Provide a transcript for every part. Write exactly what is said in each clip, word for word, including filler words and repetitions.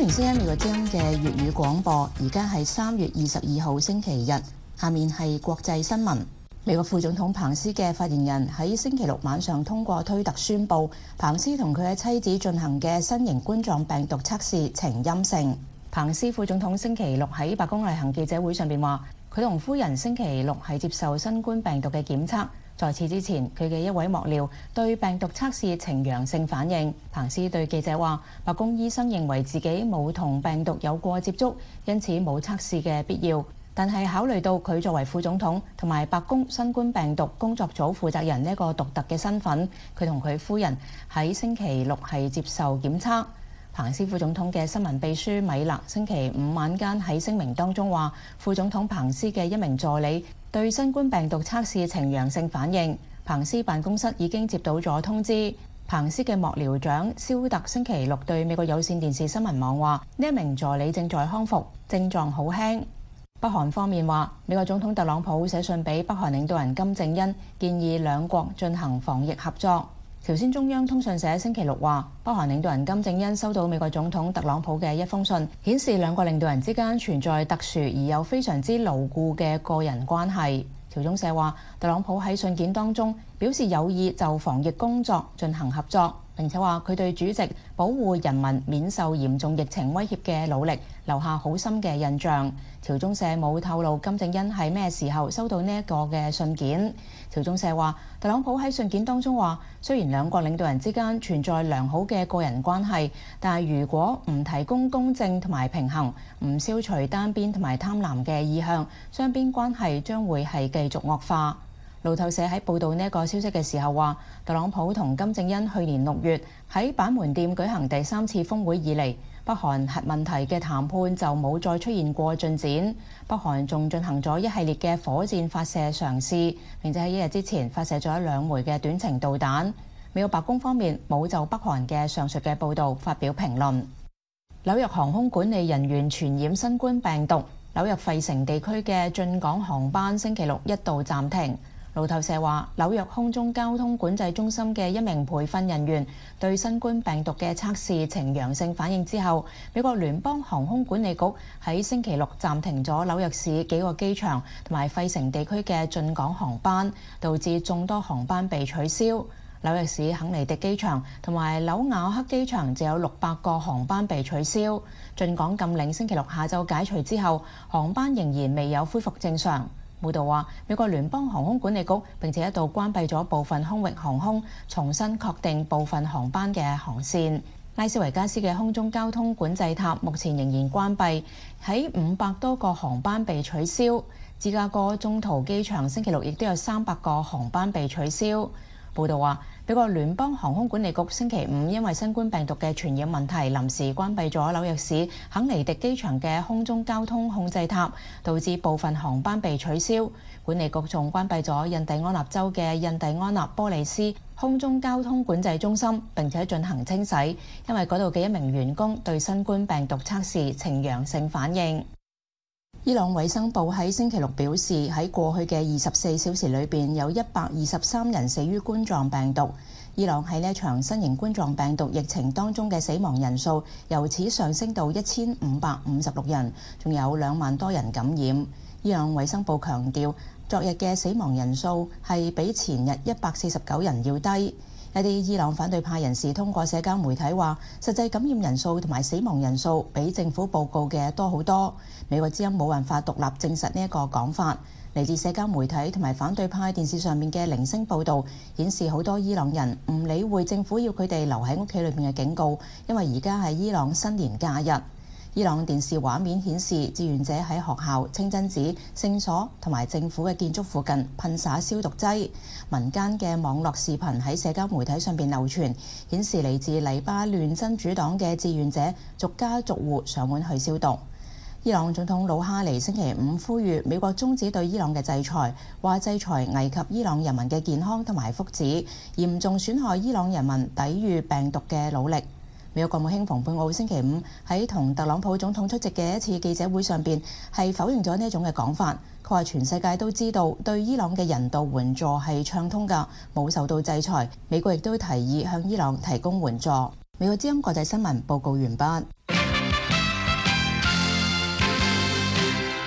歡迎收聽美國之音嘅粵語廣播，而家係三月二十二號星期日，下面係國際新聞。美國副總統彭斯嘅發言人喺星期六晚上通過推特宣布，彭斯同佢嘅妻子進行嘅新型冠狀病毒測試呈陰性。彭斯副總統星期六喺白宮例行記者會上邊話，佢同夫人星期六係接受新冠病毒嘅檢測。在此之前，佢嘅一位幕僚對病毒測試呈陽性反應。彭斯對記者話，白宮醫生認為自己冇同病毒有過接觸，因此冇測試嘅必要。但係考慮到佢作為副總統同埋白宮新冠病毒工作組負責人呢一個獨特嘅身份，佢同佢夫人喺星期六係接受檢測。彭斯副總統嘅新聞秘書米勒星期五晚間喺聲明當中話，副總統彭斯嘅一名助理對新冠病毒測試呈陽性反應。彭斯辦公室已經接到咗通知。彭斯嘅幕僚長肖特星期六對美國有線電視新聞網話，呢一名助理正在康復，症狀好輕。北韓方面話，美國總統特朗普寫信俾北韓領導人金正恩，建議兩國進行防疫合作。朝鮮中央通訊社星期六話，北韓領導人金正恩收到美國總統特朗普嘅一封信，顯示兩國領導人之間存在特殊而又非常之牢固嘅個人關係。朝中社話，特朗普喺信件當中表示有意就防疫工作進行合作，並且話佢對主席保護人民免受嚴重疫情威脅嘅努力留下好深嘅印象。朝中社冇透露金正恩係咩時候收到呢一個嘅信件。朝中社話，特朗普喺信件當中話，雖然兩國領導人之間存在良好嘅個人關係，但係如果唔提供公正同埋平衡，唔消除單邊同埋貪婪嘅意向，雙邊關係將會係繼續惡化。路透社喺報導呢一個消息嘅時候話，特朗普同金正恩去年六月喺板門店舉行第三次峰會以嚟，北韓核問題嘅談判就冇再出現過進展。北韓仲進行咗一系列嘅火箭發射嘗試，並且喺一日之前發射咗兩枚嘅短程導彈。美國白宮方面冇就北韓嘅上述嘅報導發表評論。紐約航空管理人員傳染新冠病毒，紐約費城地區嘅進港航班星期六一度暫停。路透社話，紐約空中交通管制中心嘅一名培訓人員對新冠病毒嘅測試呈陽性反應之後，美國聯邦航空管理局喺星期六暫停咗紐約市幾個機場同埋費城地區嘅進港航班，導致眾多航班被取消。紐約市肯尼迪機場同埋紐瓦克機場就有六百個航班被取消。進港禁令星期六下晝解除之後，航班仍然未有恢復正常。報道話，美國聯邦航空管理局並且一度關閉咗部分空域航空，重新確定部分航班嘅航線。拉斯維加斯嘅空中交通管制塔目前仍然關閉，喺五百多個航班被取消。芝加哥中途機場星期六亦都有三百個航班被取消。報道話，美國聯邦航空管理局星期五因為新冠病毒嘅傳染問題，臨時關閉咗紐約市肯尼迪機場嘅空中交通控制塔，導致部分航班被取消。管理局仲關閉咗印第安納州嘅印第安納波利斯空中交通管制中心，並且進行清洗，因為嗰度嘅一名員工對新冠病毒測試呈陽性反應。伊朗衛生部喺星期六表示，喺過去嘅二十四小時裏邊有一百二十三人死於冠狀病毒。伊朗喺呢一場新型冠狀病毒疫情當中嘅死亡人數由此上升到一千五百五十六人，仲有兩萬多人感染。伊朗衛生部強調，昨日嘅死亡人數係比前日一百四十九人要低。一啲伊朗反對派人士通過社交媒體話，實際感染人數同埋死亡人數比政府報告嘅多好多。美國之音冇辦法獨立證實呢一個講法。嚟自社交媒體同埋反對派電視上面嘅零星報導顯示，好多伊朗人唔理會政府要佢哋留喺屋企裏面嘅警告，因為而家係伊朗新年假日。伊朗電視畫面顯示，志願者喺學校、清真寺、聖所同埋政府嘅建築附近噴灑消毒劑。民間嘅網絡視頻喺社交媒體上邊流傳，顯示嚟自黎巴嫩真主黨嘅志願者逐家逐戶上門去消毒。伊朗總統魯哈尼星期五呼籲美國終止對伊朗嘅制裁，話制裁危及伊朗人民嘅健康同埋福祉，嚴重損害伊朗人民抵禦病毒嘅努力。美國國務卿蓬佩奧星期五喺同特朗普總統出席嘅一次記者會上邊係否認咗呢一種嘅講法。佢話全世界都知道對伊朗嘅人道援助係暢通㗎，冇受到制裁。美國亦都提議向伊朗提供援助。美國之音國際新聞報告完畢。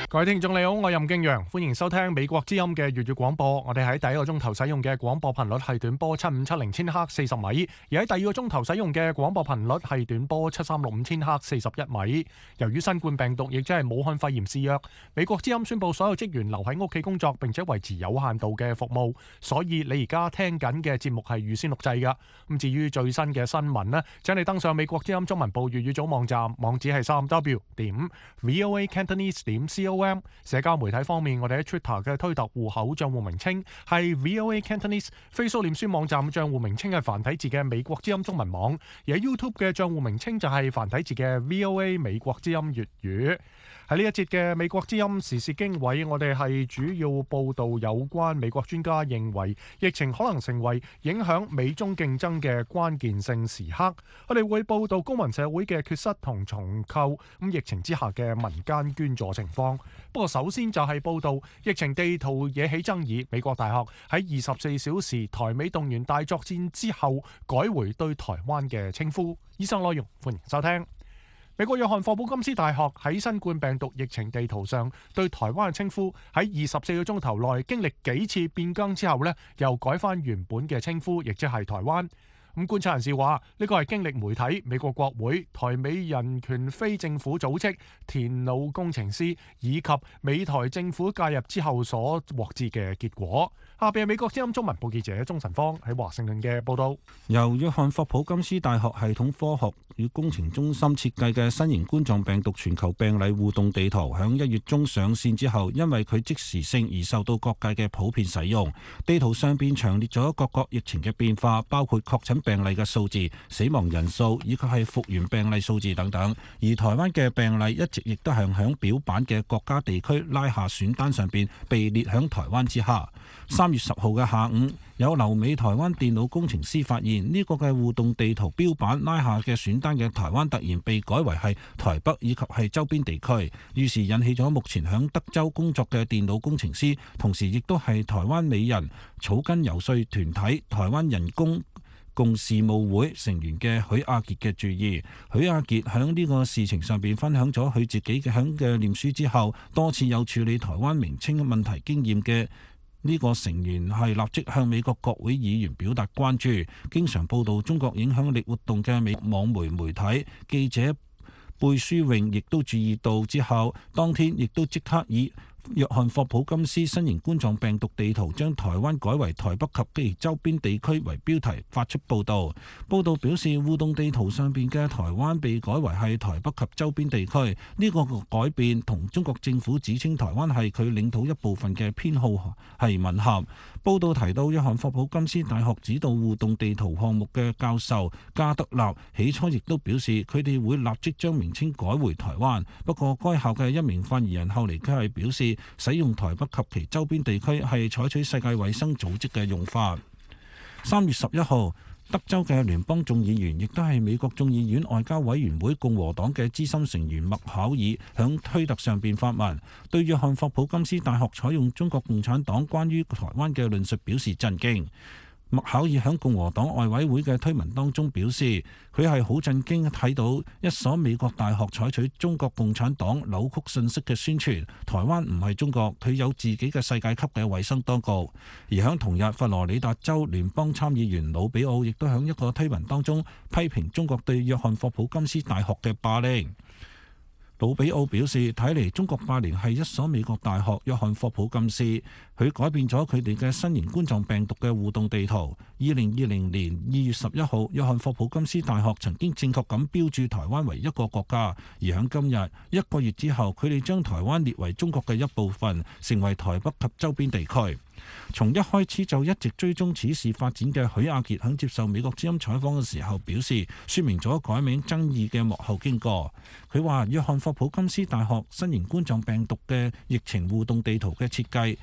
各位聽眾你好，我係任敬陽，歡迎收聽美國之音嘅粵語廣播。我哋喺第一個鐘頭使用嘅廣播頻率係短波七五七零千赫四十米，而喺第二個鐘頭使用嘅廣播頻率係短波七三六五千赫四十一米。由於新冠病毒亦即係武漢肺炎肆虐，美國之音宣布所有職員留喺屋企工作，並且維持有限度嘅服務。所以你而家聽緊嘅節目係預先錄製噶。咁至於最新嘅新聞呢，請你登上美國之音中文部粵語組網站，網址係三 w 點 voa cantonese 點 com。社交媒體方面，我哋喺 Twitter 嘅推特戶口賬戶名稱係 V O A Cantonese，Facebook 臉書網站賬戶名稱係繁體字嘅美國之音中文網，而喺 YouTube 嘅賬戶名稱就係繁體字嘅 V O A 美國之音粵語。喺呢一節嘅美國之音時事經緯，我哋係主要報道有關美國專家認為疫情可能成為影響美中競爭嘅關鍵性時刻。我哋會報道公民社會嘅缺失同重構，咁疫情之下嘅民間捐助情況。不過首先就係報道疫情地圖惹起爭議，美國大學喺二十四小時台美動員大作戰之後改回對台灣嘅稱呼。以上內容歡迎收聽。美國約翰霍普金斯大學喺新冠病毒疫情地圖上對台灣嘅稱呼喺二十四個鐘頭內經歷幾次變更之後呢，又改翻原本嘅稱呼，亦即係台灣。咁觀察人士話，呢個係經歷媒體、美國國會、台美人權非政府組織、電腦工程師以及美台政府介入之後所獲致嘅結果。下邊係美國之音中文部記者鍾晨芳喺華盛頓嘅報導。 由約翰霍普金斯大學系統科學與工程中心設計嘅新型冠狀病毒全球病例互動地圖，響一月中上線之後，因為佢即時性而受到各界嘅普遍使用。地圖上邊詳列咗各國疫情嘅變化，包括確診病例嘅數字、死亡人數以及係復原病例數字等等。而台灣嘅病例一直亦都係響表板嘅國家地區拉下選單上邊被列響台灣之下。三月十號嘅下午，有留美台灣電腦工程師發現呢個嘅互動地圖標板拉下嘅選單嘅台灣突然被改為係台北以及係周邊地區，於是引起咗目前響德州工作嘅電腦工程師，同時亦都係台灣美人草根遊說團體台灣人工共事務會成員嘅許亞傑嘅注意。許亞傑喺呢個事情上邊分享咗佢自己嘅響嘅念書之後，多次有處理台灣名稱問題經驗嘅呢個成員係立即向美國國會議員表達關注。經常報道中國影響力活動嘅美網媒媒體記者貝舒穎亦都注意到之後，當天亦都即刻以約翰霍普金斯新型冠狀病毒地圖將台灣改為台北及其周邊地區為標題發出報導。報導表示，互動地圖上邊嘅台灣被改為係台北及周邊地區，呢個改變同中國政府指稱台灣係佢領土一部分嘅編號係吻合。報導提到，約翰霍普金斯大學指導互動地圖項目嘅教授加德納起初亦都表示，佢哋會立即將名稱改回台灣。不過，該校嘅一名發言人後嚟佢係表示，使用台北及其周邊地區係採取世界衛生組織嘅用法。三月十一號，德州嘅聯邦眾議員亦都係美國眾議院外交委員會共和黨嘅資深成員麥考爾響推特上邊發文，對約翰霍普金斯大學採用中國共產黨關於台灣嘅論述表示震驚。麥考爾喺共和黨外委會嘅推文當中表示，佢係好震驚睇到一所美國大學採取中國共產黨扭曲信息嘅宣傳，台灣唔係中國，佢有自己嘅世界級嘅衛生當局。而喺同日，佛羅里達州聯邦參議員魯比奧亦都喺一個推文當中批評中國對約翰霍普金斯大學嘅霸凌。魯比奧表示，睇嚟中國霸凌係一所美國大學約翰霍普金斯，佢改變咗佢哋嘅新型冠狀病毒嘅互動地圖。二零二零年二月十一號，約翰霍普金斯大學曾經正確咁標註台灣為一個國家，而喺今日一個月之後，佢哋將台灣列為中國嘅一部分，成為台北及周邊地區。從一開始就一直追蹤此事發展嘅許亞傑喺接受美國之音採訪嘅時候表示，說明咗改名爭議嘅幕後經過。佢話約翰霍普金斯大學新型冠狀病毒嘅疫情互動地圖嘅設計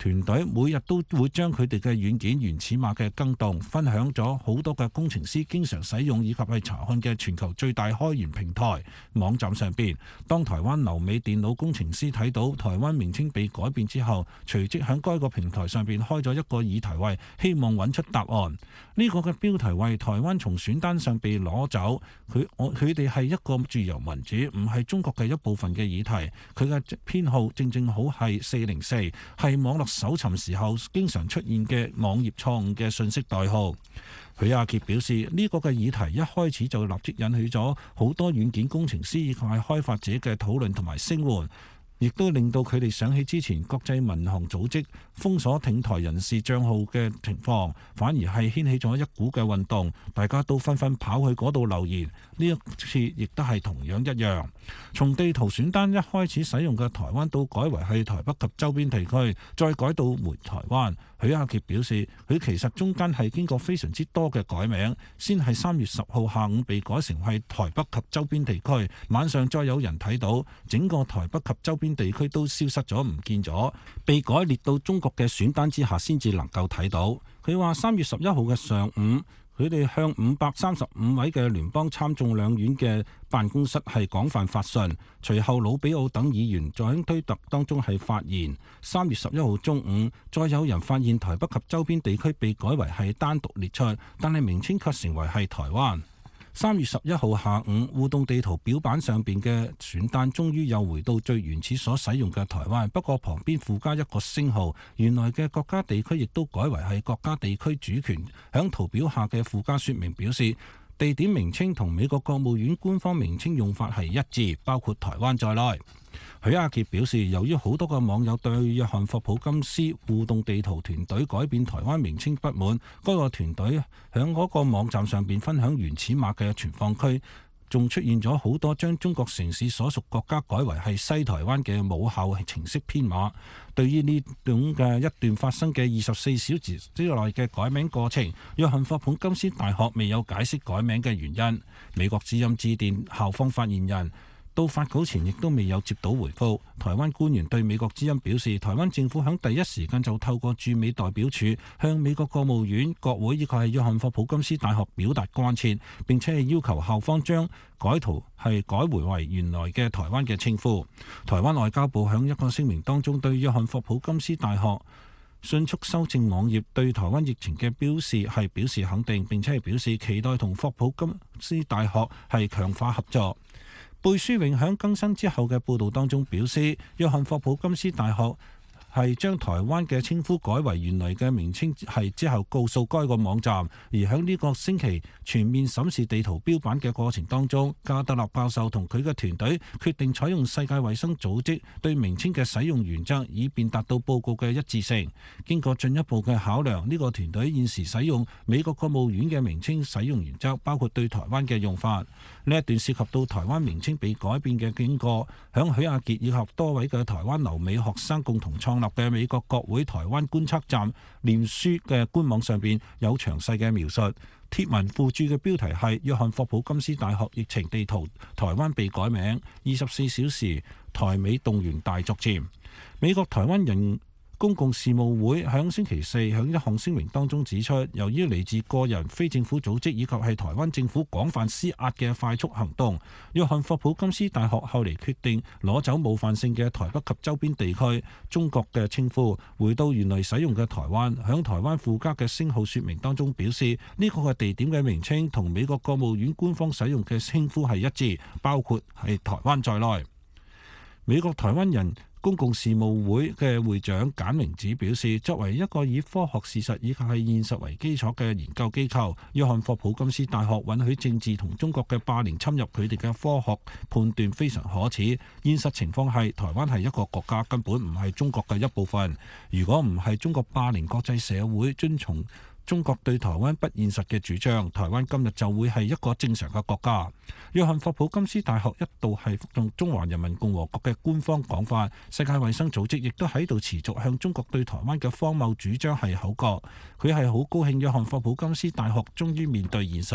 團隊每日都會將佢哋嘅軟件原始碼嘅更動分享咗好多嘅工程師經常使用以及係查看嘅全球最大開源平台網站上邊。當台灣留美電腦工程師睇到台灣名稱被改變之後，隨即喺該個平台上邊開咗一個議題為希望揾出答案。呢、這個嘅標題為台灣從選單上被攞走，佢我佢哋係一個自由民主，唔係中國嘅一部分嘅議題。佢嘅編號正正好係四零四，係網絡搜尋時候經常出現嘅網頁錯誤嘅信息代號。許亞傑表示，呢、這個嘅議題一開始就立即引起咗好多軟件工程師以及係開發者嘅討論同埋聲援，亦都令到佢哋想起之前國際民航組織封鎖挺台人士帳號嘅情況，反而係掀起咗一股嘅運動，大家都紛紛跑去嗰度留言。呢一次亦都係同樣一樣，從地圖選單一開始使用嘅台灣島改為係台北及周邊地區，再改到回台灣。許亞傑表示，佢其實中間係經過非常之多嘅改名，先係三月十號下午被改成係台北及周邊地區，晚上再有人睇到整個台北及周邊地區都消失咗唔見咗，被改列到中國嘅選單之下先至能夠睇到。佢話三月十一號嘅上午，佢哋向五百三十五位嘅聯邦參眾兩院嘅辦公室係廣泛發信，隨後魯比奧等議員在喺推特當中係發言。三月十一號中午，再有人發現台北及周邊地區被改為係單獨列出，但係名稱卻成為係台灣。三月十一號下午，互動地圖表板上邊嘅選單終於又回到最原始所使用嘅台灣，不過旁邊附加一個星號，原來嘅國家地區亦都改為係國家地區主權。響圖表下嘅附加說明表示，地點名稱同美國國務院官方名稱用法係一致，包括台灣在內。許亞傑表示，由於好多個網友對約翰霍普金斯互動地圖團隊改變台灣名稱不滿，該個團隊響嗰個網站上邊分享原始碼嘅存放區，仲出現咗好多將中國城市所屬國家改為係西台灣嘅母校程式編碼。對於呢種嘅一段發生嘅二十四小時之內嘅改名過程，約翰霍普金斯大學未有解釋改名嘅原因。美國之音致電校方發言人，到發稿前亦都未有接到回覆。台灣官員對美國之音表示，台灣政府響第一時間就透過駐美代表處向美國國務院、國會以及係約翰霍普金斯大學表達關切，並且係要求校方將改圖係改回為原來嘅台灣嘅稱呼。台灣外交部響一個聲明當中對約翰霍普金斯大學迅速修正網頁對台灣疫情嘅標示係表示肯定，並且係表示期待同霍普金斯大學係強化合作。貝書永響更新之後嘅報導當中表示，約翰霍普金斯大學係將台灣嘅稱呼改為原來嘅名稱，係之後告訴該個網站。而喺呢個星期全面審視地圖標版嘅過程當中，加德納教授同佢嘅團隊決定採用世界衛生組織對名稱嘅使用原則，以便達到報告嘅一致性。經過進一步嘅考量，呢、這個團隊現時使用美國國務院嘅名稱使用原則，包括對台灣嘅用法。呢一段涉及到台灣名稱被改變嘅經過，響許亞傑以及多位嘅台灣留美學生共同創立嘅美國國會台灣觀測站臉書嘅官網上邊有詳細嘅描述。貼文附注嘅標題係約翰霍普金斯大學疫情地圖，台灣被改名，二十四小時台美動員大作戰。美國台灣人公共事務會響星期四響一項聲明當中指出，由於嚟自個人、非政府組織以及係台灣政府廣泛施壓嘅快速行動，約翰霍普金斯大學後嚟決定攞走冒犯性嘅台北及周邊地區中國嘅稱呼，回到原來使用嘅台灣。響台灣附加嘅星號說明當中表示，呢、這個嘅地點嘅名稱同美國國務院官方使用嘅稱呼係一致，包括係台灣在內。美國台灣人公共事務會嘅會長簡明子表示，作為一個以科學事實以及係現實為基礎嘅研究機構，約翰霍普金斯大學允許政治同中國嘅霸凌侵入佢哋嘅科學判斷非常可恥。現實情況係台灣係一個國家，根本唔係中國嘅一部分。如果唔係中國霸凌國際社會遵從中國對台灣不現實嘅主張，台灣今日就會係一個正常嘅國家。約翰霍普金斯大學一度係服從中華人民共和國嘅官方講法，世界衛生組織亦都喺度持續向中國對台灣嘅荒謬主張係口角。佢係好高興約翰霍普金斯大學終於面對現實。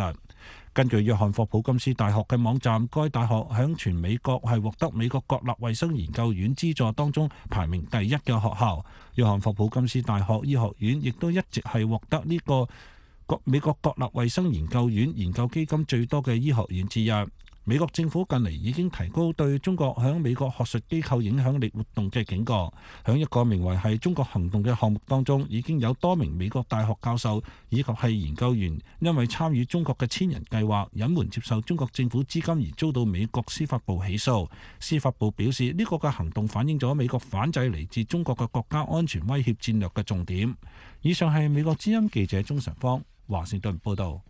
根據約翰霍普金斯大學嘅網站，該大學響全美國係獲得美國國立衛生研究院資助當中排名第一嘅學校。約翰霍普金斯大學醫學院亦都一直係獲得呢個國美國國立衛生研究院研究基金最多嘅醫學院之一。美國政府近嚟已經提高對中國響美國學術機構影響力活動嘅警覺。響一個名為係中國行動嘅項目當中，已經有多名美國大學教授以及係研究員因為參與中國嘅千人計劃，隱瞞接受中國政府資金而遭到美國司法部起訴。司法部表示呢個嘅行動反映咗美國反制嚟自中國嘅國家安全威脅戰略嘅重點。以上係美國之音記者鍾晨芳華盛頓報道。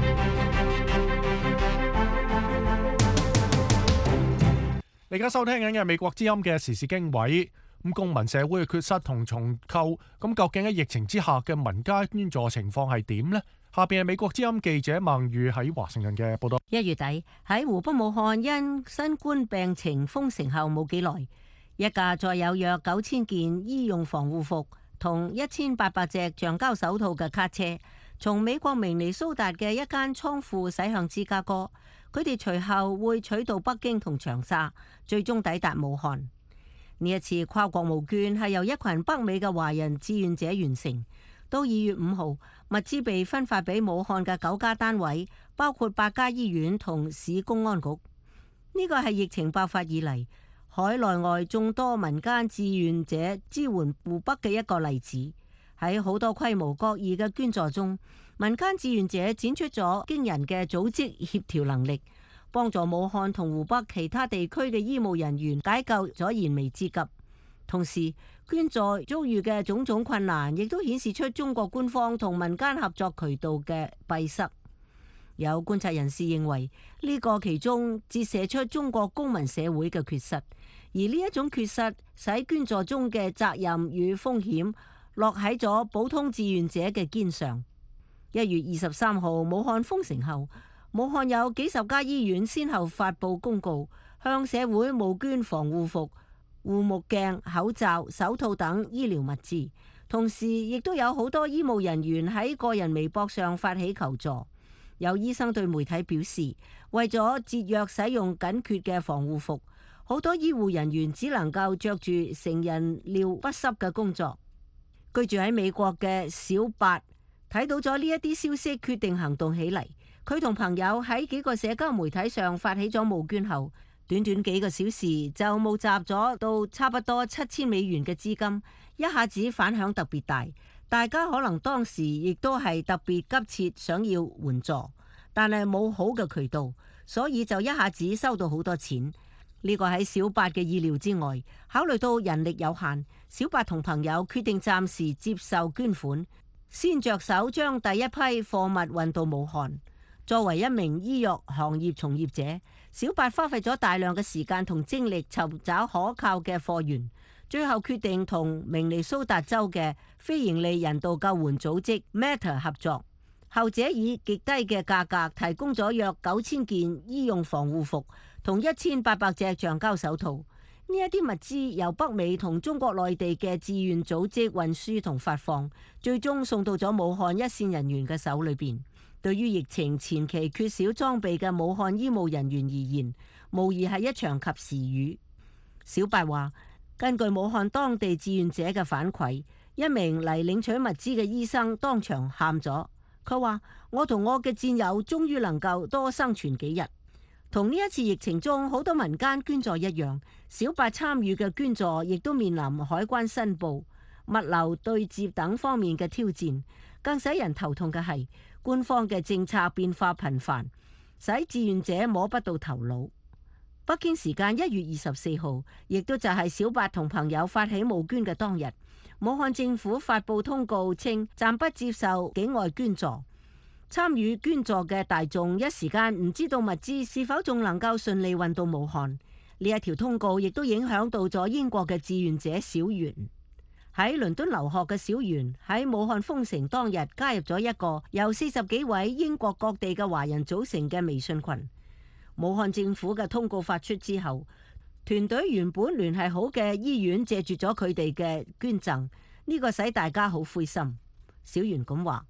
你而家收聽緊嘅美國之音嘅時事經緯，咁公民社會嘅缺失同重構，咁究竟喺疫情之下嘅民間捐助情況係點呢？下邊係美國之音記者孟宇喺華盛頓嘅報道。 一月底喺湖北武漢因新冠病情封城後冇幾耐，一架載有約九千件醫用防護服同一千八百隻橡膠手套嘅卡車，從美國明尼蘇達嘅一間倉庫駛向芝加哥。佢哋隨後會取道北京同長沙，最終抵達武漢。呢一次跨國募捐係由一群北美嘅華人志願者完成。到二月五號，物資被分發俾武漢嘅九家單位，包括八家醫院同市公安局。呢個係疫情爆發以嚟海內外眾多民間志願者支援湖北嘅一個例子。喺好多規模各異嘅捐助中，民間志願者展出咗驚人嘅組織協調能力，幫助武漢同湖北其他地區嘅醫務人員解救咗燃眉之急。同時，捐助遭遇嘅種種困難，亦都顯示出中國官方同民間合作渠道嘅閉塞。有觀察人士認為，呢個其中折射出中國公民社會嘅缺失，而呢一種缺失使捐助中嘅責任與風險落喺咗普通志願者嘅肩上。一月二十三號，武漢封城後，武漢有幾十家醫院先後發布公告，向社會募捐防護服、護目鏡、口罩、手套等醫療物資。同時，亦都有好多醫務人員喺個人微博上發起求助。有醫生對媒體表示，為咗節約使用緊缺嘅防護服，好多醫護人員只能夠着住成人尿不濕嘅工作。居住喺美國嘅小八睇到咗呢一啲消息，決定行動起嚟。佢同朋友喺幾個社交媒體上發起咗募捐後，短短幾個小時就募集咗到差不多七千美元嘅資金，一下子反響特別大。大家可能當時亦都係特別急切想要援助，但係冇好嘅渠道，所以就一下子收到好多錢。呢個喺小八嘅意料之外。考慮到人力有限，小八同朋友決定暫時接受捐款，先着手將第一批貨物運到武漢。作為一名醫藥行業從業者，小八花費咗大量嘅時間同精力尋找可靠嘅貨源，最後決定同明尼蘇達州嘅非營利人道救援組織 Matter 合作。後者以極低嘅價格提供咗約九千件醫用防護服同一千八百隻橡膠手套。呢一啲物資由北美同中國內地嘅志願組織運輸同發放，最終送到咗武漢一線人員嘅手裏邊。對於疫情前期缺少裝備嘅武漢醫務人員而言，無疑係一場及時雨。小白話，根據武漢當地志願者嘅反饋，一名嚟領取物資嘅醫生當場喊咗。佢話：我同我嘅戰友終於能夠多生存幾日。同呢一次疫情中好多民間捐助一樣，小八參與嘅捐助亦都面臨海關申報、物流對接等方面嘅挑戰。更使人頭痛嘅係，官方嘅政策變化頻繁，使志願者摸不到頭腦。北京時間一月二十四號，亦都就係小八同朋友發起募捐嘅當日，武漢政府發布通告稱暫不接受境外捐助。參與捐助嘅大眾一時間唔知道物資是否仲能夠順利運到武漢。呢一條通告亦都影響到咗英國嘅志願者小袁。喺倫敦留學嘅小袁喺武漢封城當日加入咗一個由四十幾位英國各地嘅華人組成嘅微信群。武漢政府嘅通告發出之後，團隊原本聯繫好嘅醫院借住咗佢哋嘅捐贈，呢個使大家好灰心。小袁咁話：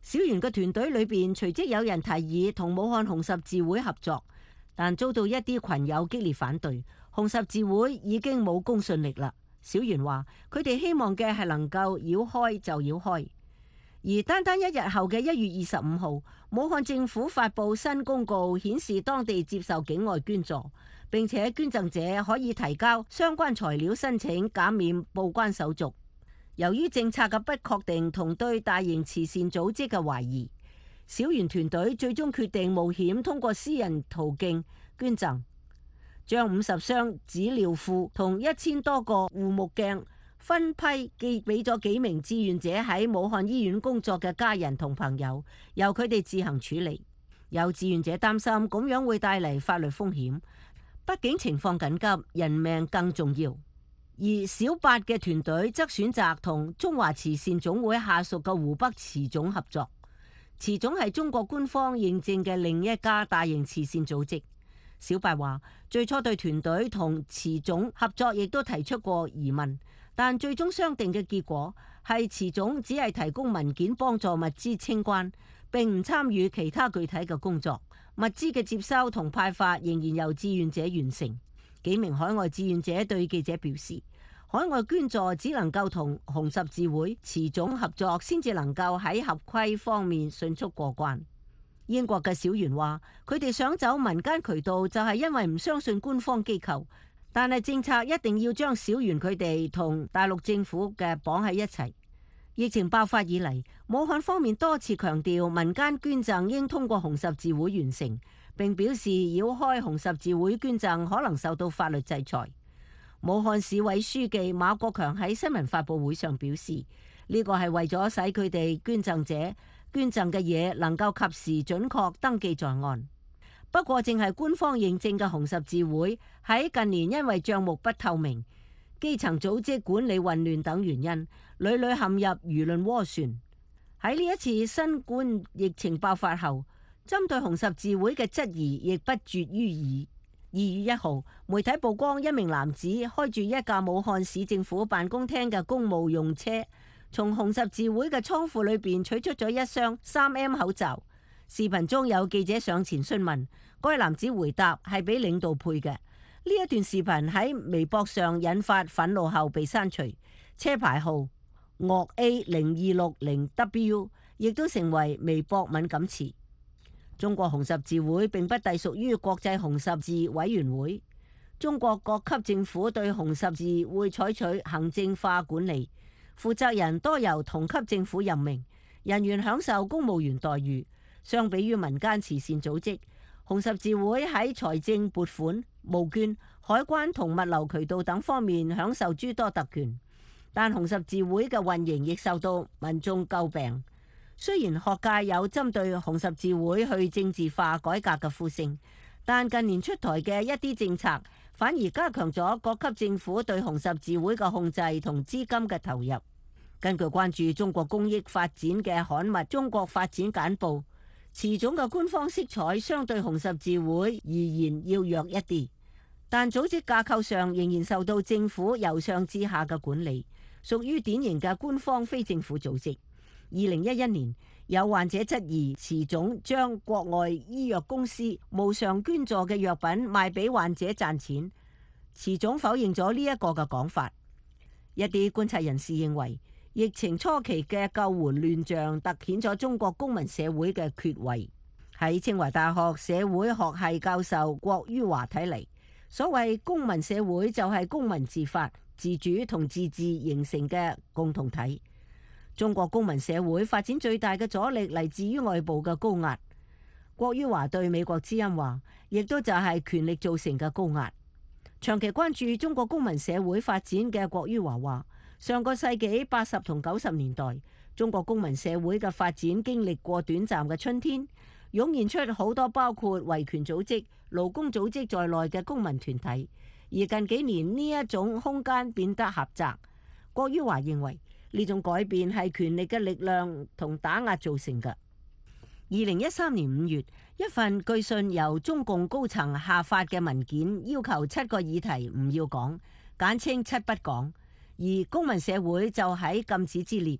小圓嘅團隊裏邊隨即有人提議同武漢紅十字會合作，但遭到一啲群友激烈反對。紅十字會已經冇公信力啦。小圓話佢哋希望嘅係能夠繞開就繞開。而單單一日後嘅一月二十五號，武漢政府發布新公告，顯示當地接受境外捐助，並且捐贈者可以提交相關材料申請減免報關手續。由於政策嘅不確定同對大型慈善組織嘅懷疑，小圓團隊最終決定冒險通過私人途徑捐贈，將五十箱紙尿褲同一千多個護目鏡分批寄俾咗幾名志願者喺武漢醫院工作嘅家人同朋友，由佢哋自行處理。有志願者擔心咁樣會帶嚟法律風險，畢竟情況緊急，人命更重要。而小八嘅團隊則選擇同中華慈善總會下屬嘅湖北慈總合作。慈總係中國官方認證嘅另一家大型慈善組織。小八話最初對團隊同慈總合作亦都提出過疑問，但最終商定嘅結果係慈總只係提供文件幫助物資清關，並唔參與其他具體嘅工作。物資嘅接收同派發仍然由志願者完成。幾名海外志願者對記者表示，海外捐助只能夠同紅十字會、慈總合作，先至能夠喺合規方面迅速過關。英國嘅小圓話，佢哋想走民間渠道，就係因為唔相信官方機構，但係政策一定要將小圓佢哋同大陸政府嘅綁喺一齊。疫情爆發以嚟，武漢方面多次強調民間捐贈應通過紅十字會完成，並表示繞開紅十字會捐贈可能受到法律制裁。武漢市委書記馬國強喺新聞發佈會上表示，呢個係為咗使佢哋捐贈者捐贈嘅嘢能夠及時準確登記在案。不過，正係官方認證嘅紅十字會喺近年因為賬目不透明、基層組織管理混亂等原因，屢屢陷入輿論渦旋。喺呢一次新冠疫情爆發後，針對紅十字會嘅質疑亦不絕於耳。二月一號，媒體曝光一名男子開住一架武漢市政府辦公廳嘅公務用車，從紅十字會嘅倉庫裏邊取出咗一箱三 M 口罩。視頻中有記者上前詢問，該男子回答係俾領導配嘅。呢一段視頻喺微博上引發憤怒後被刪除，車牌號岳 A 零二六零 W 亦都成為微博敏感詞。中國紅十字會並不隸屬於國際紅十字委員會，中國各級政府對紅十字會採取行政化管理，負責人多由同級政府任命，人員享受公務員待遇。相比於民間慈善組織，紅十字會喺財政撥款、募捐、海關同物流渠道等方面享受諸多特權，但紅十字會嘅運營亦受到民眾詬病。雖然學界有針對紅十字會去政治化改革嘅呼聲，但近年出台嘅一啲政策反而加強咗各級政府對紅十字會嘅控制同資金嘅投入。根據關注中國公益發展嘅刊物《中國發展簡報》，慈總嘅官方色彩相對紅十字會而言要弱一啲，但組織架構上仍然受到政府由上至下嘅管理，屬於典型嘅官方非政府組織。二零一一年，有患者質疑慈總將國外醫藥公司無償捐助嘅藥品賣俾患者賺錢，慈總否認咗呢一個嘅講法。一啲觀察人士認為，疫情初期嘅救援亂象突顯咗中國公民社會嘅缺位。喺清華大學社會學系教授郭于華睇嚟，所謂公民社會就係公民自發、自主同自治形成嘅共同體。中國公民社會發展最大嘅阻力嚟自於外部嘅高壓。郭于華對美國之音話，亦都就係權力造成嘅高壓。長期關注中國公民社會發展嘅郭于華話，上個世紀八十同九十年代，中國公民社會嘅發展經歷過短暫嘅春天，湧現出好多包括維權組織、勞工組織在內嘅公民團體。而近幾年呢一種空間變得狹窄。郭于華認為，呢種改變係權力嘅力量同打壓造成嘅。二零一三年五月，一份據信由中共高層下發嘅文件，要求七個議題唔要講，簡稱七不講，而公民社會就喺禁止之列，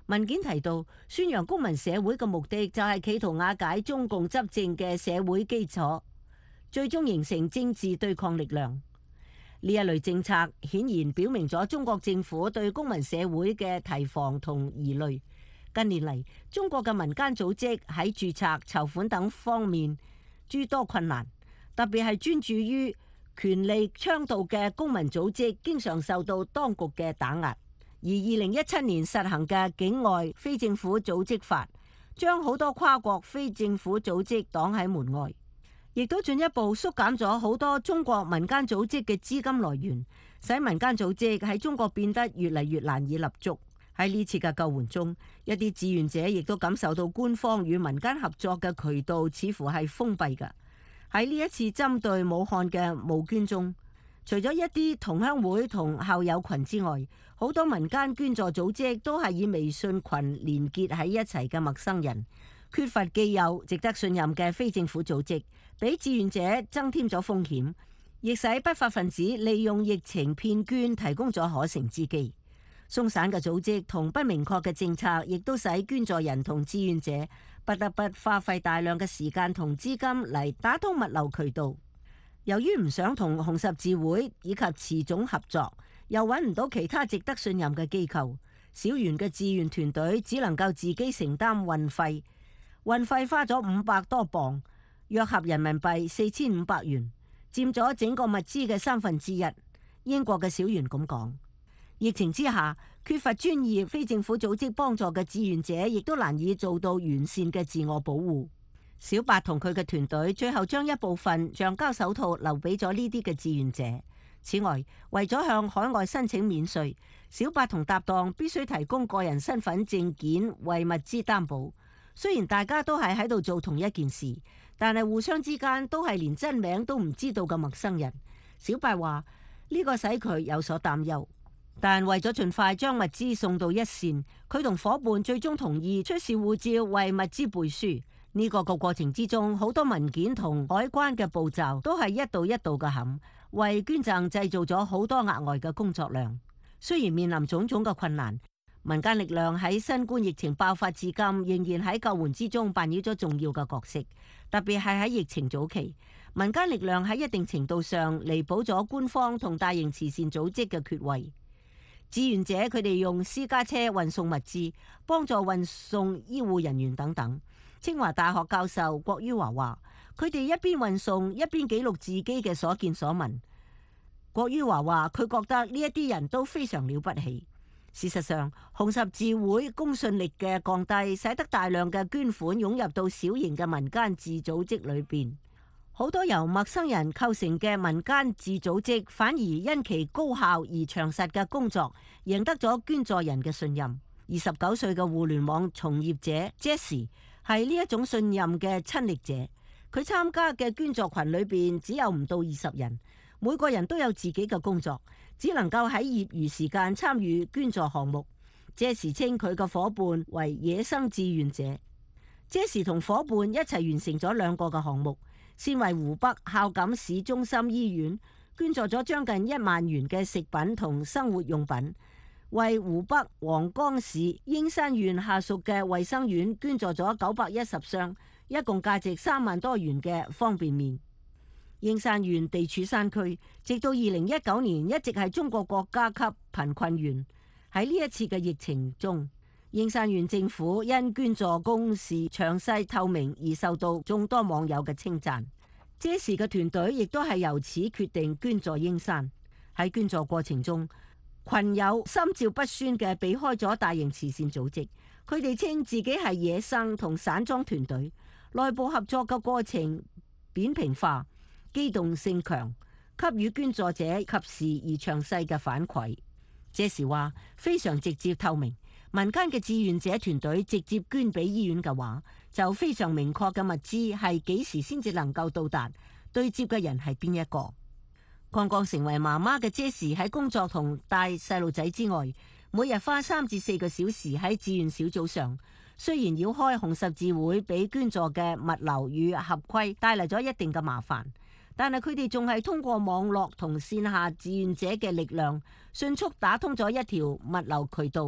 文件提到，宣揚公民社會嘅目的就係企圖瓦解中共執政嘅社會基礎，最終形成政治對抗力量。呢一類政策顯然表明咗中國政府對公民社會嘅提防同疑慮。近年嚟，中國嘅民間組織喺註冊、籌款等方面諸多困難，特別係專注於權力倡導嘅公民組織，經常受到當局嘅打壓。而二零一七年實行嘅境外非政府組織法，將好多跨國非政府組織擋喺門外，亦都進一步縮減咗好多中國民間組織嘅資金來源，使民間組織喺中國變得越嚟越難以立足。喺呢次嘅救援中，一啲志願者亦都感受到官方與民間合作嘅渠道似乎係封閉嘅。喺呢一次針對武漢嘅募捐中，除咗一啲同鄉會同校友群之外，好多民間捐助組織都係以微信群連結喺一齊嘅陌生人，缺乏既有值得信任嘅非政府組織，俾志願者增添咗風險，亦使不法分子利用疫情騙捐提供咗可乘之機。鬆散嘅組織同不明確嘅政策，亦都使捐助人同志願者不得不花費大量嘅時間同資金嚟打通物流渠道。由於唔想同紅十字會以及慈總合作，又揾唔到其他值得信任嘅機構，小圓嘅志願團隊只能夠自己承擔運費，運費花咗五百多磅，約合人民幣四千五百元，佔咗整個物資嘅三分之一。英國嘅小圓咁講。疫情之下，缺乏專業非政府組織幫助嘅志願者，亦都難以做到完善嘅自我保護。小白同佢嘅團隊最後將一部分橡膠手套留俾咗呢啲嘅志願者。此外，為咗向海外申請免稅，小白同搭檔必須提供個人身份證件為物資擔保。雖然大家都係喺度做同一件事，但係互相之間都係連真名都唔知道嘅陌生人。小白話呢個使佢有所擔憂，但為咗盡快將物資送到一線，佢同伙伴最終同意出示護照為物資背書。呢個個過程之中，好多文件同海關嘅步驟都係一道一道嘅冚，為捐贈製造咗好多額外嘅工作量。雖然面臨種種嘅困難，民間力量喺新冠疫情爆發至今，仍然喺救援之中扮演咗重要嘅角色。特別係喺疫情早期，民間力量喺一定程度上彌補咗官方同大型慈善組織嘅缺位。志願者佢哋用私家車運送物資，幫助運送醫護人員等等。清華大學教授郭于華話，佢哋一邊運送，一邊記錄自己嘅所見所聞。郭于華話，佢覺得呢一啲人都非常了不起。事實上，紅十字會公信力嘅降低，使得大量嘅捐款湧入到小型嘅民間自組織裏邊。好多由陌生人構成嘅民間自組織，反而因其高效而詳實嘅工作，贏得咗捐助人嘅信任。二十九歲嘅互聯網從業者 Jessie 係呢一種信任嘅親歷者。佢參加嘅捐助群裏邊只有唔到二十人，每個人都有自己嘅工作，只能夠喺業餘時間參與捐助項目。Jessie稱佢嘅伙伴為野生志願者。Jessie 同伙伴一齊完成咗兩個嘅項目，先為湖北孝感市中心醫院捐助咗將近一萬元嘅食品同生活用品，為湖北黃岡市英山縣下屬嘅衛生院捐助咗九百一十箱，一共價值三萬多元嘅方便麵。英山縣地處山區，直到二零一九年一直係中國國家級貧困縣。喺呢一次嘅疫情中，英山縣政府因捐助公示詳細透明而受到眾多網友嘅稱讚。這時嘅團隊亦都係由此決定捐助英山。喺捐助過程中，群友心照不宣嘅避開咗大型慈善組織，佢哋稱自己係野生同散裝團隊，內部合作嘅過程扁平化，機動性強，給予捐助者及時而詳細嘅反饋。這時話非常直接透明，民間嘅志願者團隊直接捐俾醫院嘅話，就非常明確嘅物資係幾時先至能夠到達，對接嘅人係邊一個。剛剛成為媽媽嘅 Jessie 喺工作同帶細路仔之外，每日花三至四個小時喺志願小組上。雖然繞開紅十字會俾捐助嘅物流與合規帶嚟咗一定嘅麻煩，但係佢哋仲係通過網絡同線下志願者嘅力量，迅速打通咗一條物流渠道，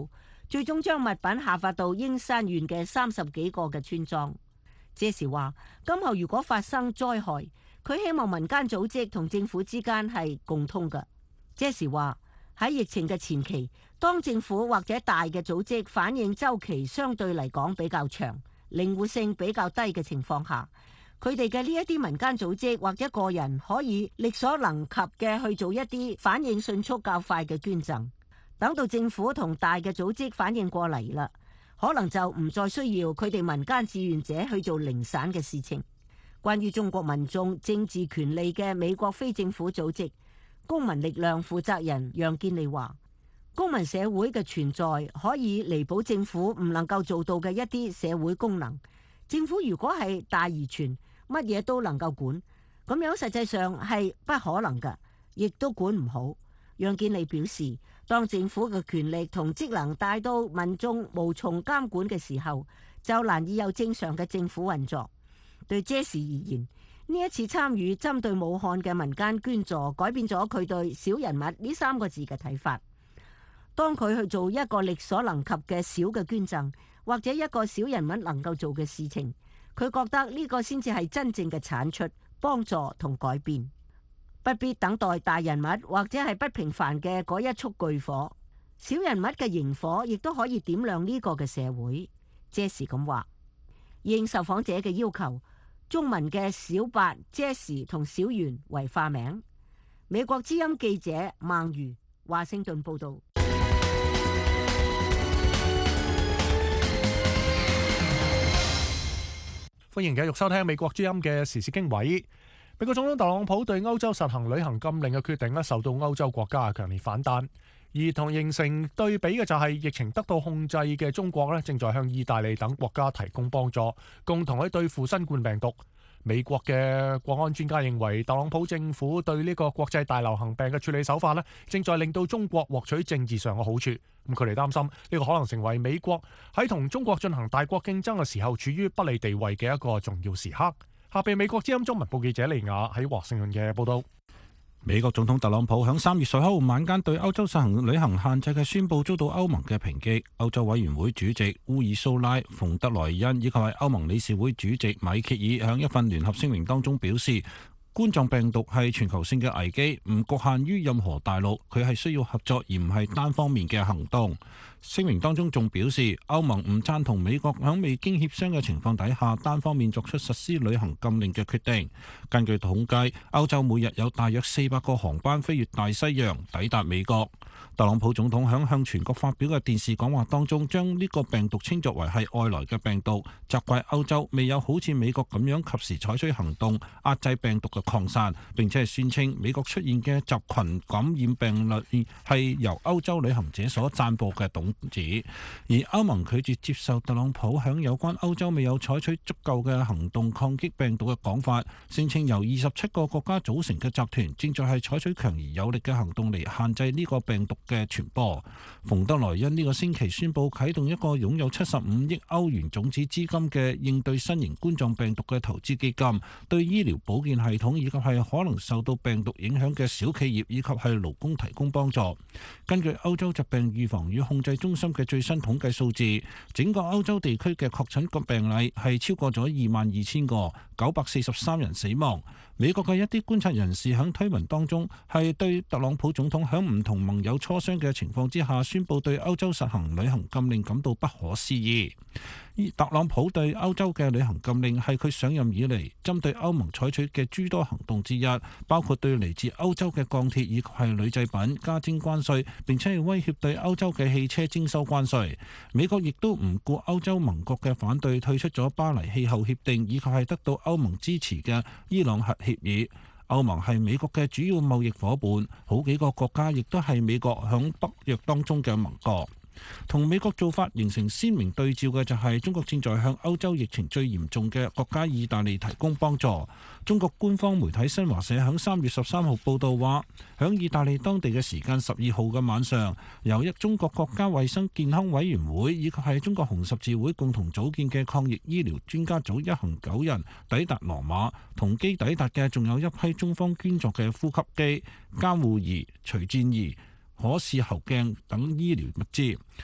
最終將物品下發到英山縣嘅三十幾個嘅村莊。謝時話：今後如果發生災害，佢希望民間組織同政府之間係共通嘅。謝時話：喺疫情嘅前期，當政府或者大嘅組織反應週期相對嚟講比較長、靈活性比較低嘅情況下，佢哋嘅呢一啲民間組織或者個人可以力所能及嘅去做一啲反應迅速較快嘅捐贈。等到政府同大嘅組織反應過嚟啦，可能就唔再需要佢哋民間志願者去做零散嘅事情。關於中國民眾政治權利嘅美國非政府組織公民力量負責人楊建利話：公民社會嘅存在可以彌補政府唔能夠做到嘅一啲社會功能。政府如果係大而全，乜嘢都能夠管，咁樣實際上係不可能嘅，亦都管唔好。楊建利表示，當政府嘅權力同職能大到民眾無從監管嘅時候，就難以有正常嘅政府運作。對傑士而言，呢一次參與針對武漢嘅民間捐助，改變咗佢對小人物呢三個字嘅睇法。當佢去做一個力所能及嘅小嘅捐贈，或者一個小人物能夠做嘅事情，佢覺得呢個先至係真正嘅產出、幫助同改變。不必等待大人物或者係不平凡嘅嗰一束巨火，小人物嘅螢火亦都可以點亮呢個嘅社會。傑士咁話，應受訪者嘅要求，中文嘅小白、傑士同小圓為化名。美國之音記者孟如華盛頓報道。 歡迎繼續收聽美國之音嘅時事經緯。美國總統特朗普對歐洲實行旅行禁令嘅決定咧，受到歐洲國家嘅強烈反彈。而同形成對比嘅就係疫情得到控制嘅中國咧，正在向意大利等國家提供幫助，共同去對付新冠病毒。美國嘅國安專家認為，特朗普政府對呢個國際大流行病嘅處理手法咧，正在令到中國獲取政治上嘅好處。咁佢哋擔心呢個可能成為美國喺同中國進行大國競爭嘅時候，處於不利地位嘅一個重要時刻。下邊美國之音中文部記者利亞喺華盛頓嘅報道。 美國總統特朗普響三月十一號晚間對歐洲實行旅行限制嘅宣佈遭到歐盟嘅抨擊。歐洲委員會主席烏爾蘇拉·馮德萊恩以及係歐盟理事會主席米歇爾響一份聯合聲明當中表示，冠狀病毒係全球性嘅危機，唔局限於任何大陸，佢係需要合作而唔係單方面嘅行動。聲明當中仲表示，歐盟唔贊同美國響未經協商嘅情況底下單方面作出實施旅行禁令嘅決定。根據統計，歐洲每日有大約四百個航班飛越大西洋抵達美國。特朗普總統響向全國發表嘅電視講話當中，將呢個病毒稱作為係外來嘅病毒，責怪歐洲未有好似美國咁樣及時採取行動壓制病毒嘅擴散，並且係宣稱美國出現嘅集群感染病例係由歐洲旅行者所散播嘅種子。而歐盟拒絕接受特朗普響有關歐洲未有採取足夠嘅行動抗擊病毒嘅講法，聲稱由二十七個國家組成嘅集團正在係採取強而有力嘅行動嚟限制呢個病毒嘅傳播。馮德萊恩呢個星期宣布啟動一個擁有七十五億歐元種子資金嘅應對新型冠狀病毒嘅投資基金，對醫療保健系統以及係可能受到病毒影響嘅小企業以及係勞工提供幫助。根據歐洲疾病預防與控制中心嘅最新統計數字，整個歐洲地區嘅確診個病例係超過咗二萬二千個，九百四十三人死亡。美國嘅一啲觀察人士喺推文當中係對特朗普總統喺唔同盟友磋商嘅情況之下宣布對歐洲實行旅行禁令感到不可思議。特朗普對歐洲嘅旅行禁令係佢上任以嚟針對歐盟採取嘅諸多行動之一，包括對嚟自歐洲嘅鋼鐵以及係鋁製品加徵關稅，並且係威脅對歐洲嘅汽車徵收關稅。美國亦都唔顧歐洲盟國嘅反對，退出咗巴黎氣候協定以及係得到歐盟支持嘅伊朗核協議。歐盟係美國嘅主要貿易夥伴，好幾個國家亦都係美國響北約當中嘅盟國。同美國做法形成鮮明對照嘅就係中國正在向歐洲疫情最嚴重嘅國家意大利提供幫助。中國官方媒體新華社響三月十三號報道話，響意大利當地嘅時間十二號嘅晚上，由一中國國家衛生健康委員會以及係中國紅十字會共同組建嘅抗疫醫療專家組一行九人抵達羅馬，同機抵達嘅仲有一批中方捐助嘅呼吸機、監護儀、除顫儀、可視喉鏡等醫療物資。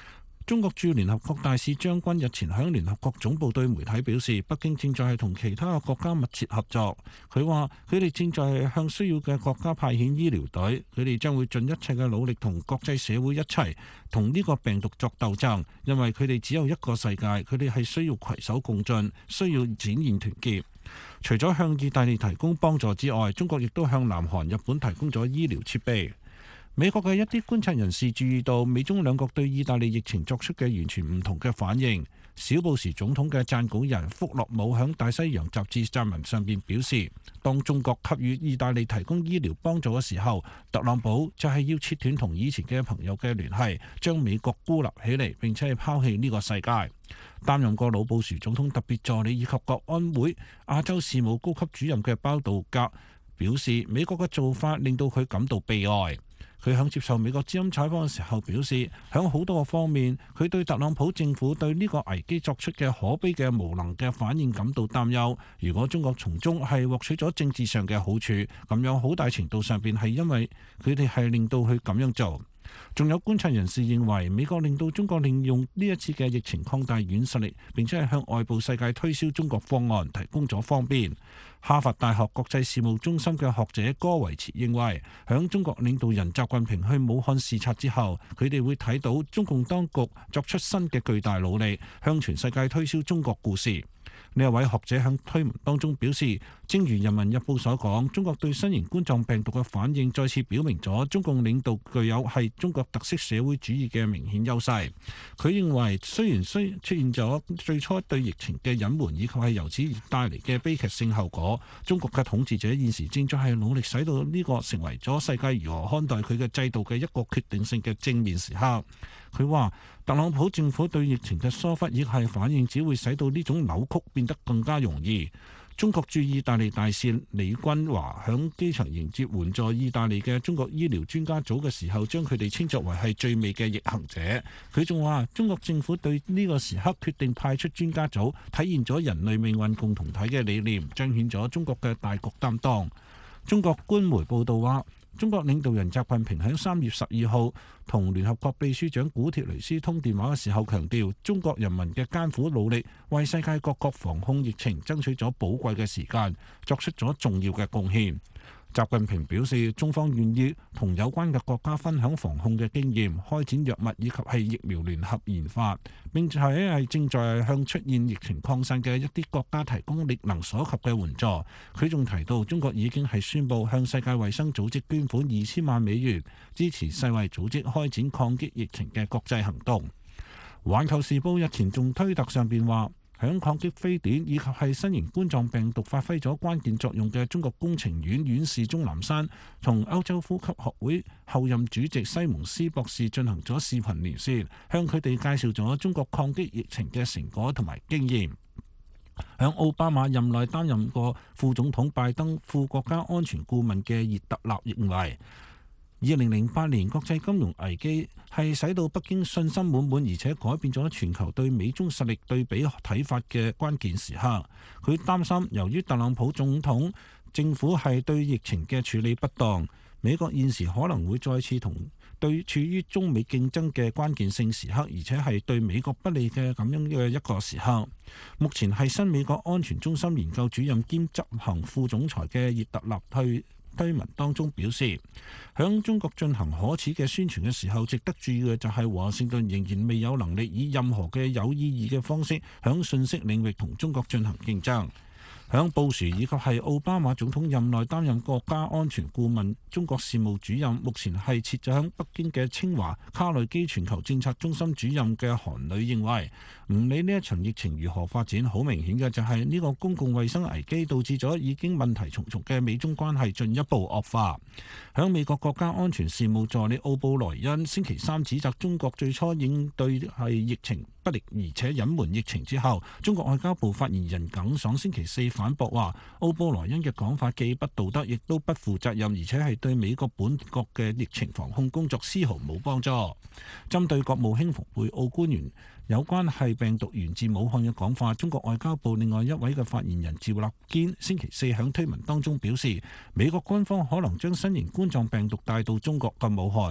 中國駐聯合國大使張軍日前向聯合國總部對媒體表示，北京正在係同其他嘅國家密切合作。佢話佢哋正在係向需要嘅國家派遣醫療隊，佢哋將會盡一切嘅努力同國際社會一齊同呢個病毒作鬥爭，因為佢哋只有一個世界，佢哋係需要攜手共進，需要展現團結。除咗向意大利提供幫助之外，中國亦都向南韓、日本提供咗醫療設備。美國嘅一啲觀察人士注意到，美中兩國對意大利疫情作出嘅完全唔同嘅反應。小布什總統嘅撰稿人福洛姆響大西洋雜誌撰文上邊表示，當中國給予意大利提供醫療幫助嘅時候，特朗普就係要切斷同以前嘅朋友嘅聯繫，將美國孤立起嚟，並且係拋棄呢個世界。擔任過老布什總統特別助理以及國安會亞洲事務高級主任嘅包道格表示，美國嘅做法令到佢感到悲哀。佢響接受美國之音採訪嘅時候表示，響好多個方面，佢對特朗普政府對呢個危機作出嘅可悲嘅無能嘅反應感到擔憂。如果中國從中係獲取咗政治上嘅好處，咁樣好大程度上邊係因為佢哋係令到佢咁樣做。仲有觀察人士認為，美國令到中國利用呢一次嘅疫情擴大軟實力，並且係向外部世界推銷中國方案，提供咗方便。哈佛大學國際事務中心嘅學者戈維茨認為，響中國領導人習近平去武漢視察之後，佢哋會睇到中共當局作出新嘅巨大努力，向全世界推銷中國故事。呢一位學者向推文當中表示，正如《人民日報》所講，中國對新型冠狀病毒嘅反應再次表明咗中共領導具有係中國特色社會主義嘅明顯優勢。佢認為，雖然雖出現咗最初對疫情嘅隱瞞，以及係由此而帶嚟嘅悲劇性後果，中國嘅統治者現時正在係努力使到呢個成為咗世界如何看待佢嘅制度嘅一個決定性嘅正面時刻。佢話，特朗普政府對疫情嘅疏忽亦係反應，只會使到呢種扭曲變得更加容易。中國駐意大利大使李君華響機場迎接援助意大利嘅中國醫療專家組嘅時候，將佢哋稱作為係最美嘅逆行者。佢仲話，中國政府對呢個時刻決定派出專家組，體現咗人類命運共同體嘅理念，彰顯咗中國嘅大局擔當。中國官媒報道話，中國領導人習近平喺三月十二號同聯合國秘書長古鐵雷斯通電話嘅時候強調，中國人民嘅艱苦努力為世界各國防控疫情爭取咗寶貴嘅時間，作出咗重要嘅貢獻。習近平表示，中方願意同有關嘅國家分享防控嘅經驗，開展藥物以及係疫苗聯合研發，並且係正在向出現疫情擴散嘅一啲國家提供力能所及嘅援助。佢仲提到，中國已經係宣布向世界衛生組織捐款二千萬美元，支持世衛組織開展抗擊疫情嘅國際行動。環球時報日前仲推特上邊話，響抗擊非典以及係新型冠狀病毒發揮咗關鍵作用嘅中國工程院院士鐘南山同歐洲呼吸學會後任主席西蒙斯博士進行咗視頻連線，向佢哋介紹咗中國抗擊疫情嘅成果同埋經驗。響奧巴馬任內擔任過副總統拜登副國家安全顧問嘅葉特納認為，二零零八年國際金融危機係使到北京信心滿滿，而且改變咗全球對美中實力對比睇法嘅關鍵時刻。佢擔心由於特朗普總統政府係對疫情嘅處理不當，美國現時可能會再次同對處於中美競爭嘅關鍵性時刻，而且係對美國不利嘅咁樣嘅一個時刻。目前係新美國安全中心研究主任兼執行副總裁嘅葉特納推推文當中表示，響中國進行可恥嘅宣傳嘅時候，值得注意嘅就係華盛頓仍然未有能力以任何嘅有意義嘅方式響信息領域同中國進行競爭。響布殊以及係奧巴馬總統任內擔任國家安全顧問、中國事務主任，目前係設咗響北京嘅清華卡內基全球政策中心主任嘅韓磊認為，唔理呢一場疫情如何發展，好明顯嘅就係呢個公共衛生危機導致咗已經問題重重嘅美中關係進一步惡化。響美國國家安全事務助理奧布萊恩星期三指責中國最初應對係疫情不力，而且隱瞞疫情之後，中國外交部發言人耿爽星期四反駁話，奧布萊恩嘅講法既不道德，亦都不負責任，而且係對美國本國嘅疫情防控工作絲毫冇幫助。針對國務卿蓬佩奧官員有關係病毒源自武漢嘅講法，中國外交部另外一位嘅發言人趙立堅星期四響推文當中表示，美國軍方可能將新型冠狀病毒帶到中國嘅武漢。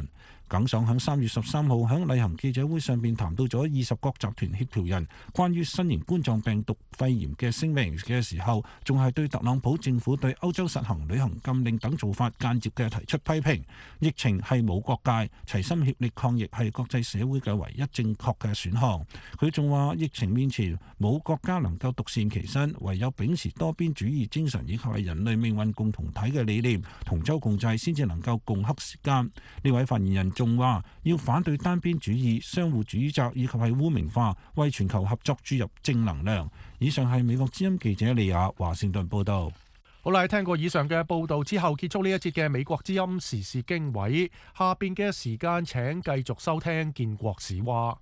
耿爽喺三月十三號喺例行記者會上邊談到咗二十國集團協調人關於新型冠狀病毒肺炎嘅聲明嘅時候，仲係對特朗普政府對歐洲實行旅行禁令等做法間接嘅提出批評。疫情係冇國界，齊心協力抗疫係國際社會嘅唯一正確嘅選項。佢仲話：疫情面前冇國家能夠獨善其身，唯有秉持多邊主義精神以及係人類命運共同體嘅理念，同舟共濟，先至能夠共克時艱。呢位發言人仲話：要反對單邊主義、相互指責以及係污名化，為全球合作注入正能量。以上係美國之音記者利亞華盛頓報道。 好啦，聽過以上嘅報道之後，結束呢一節嘅美國之音時事經緯。下邊嘅時間請繼續收聽建國史話。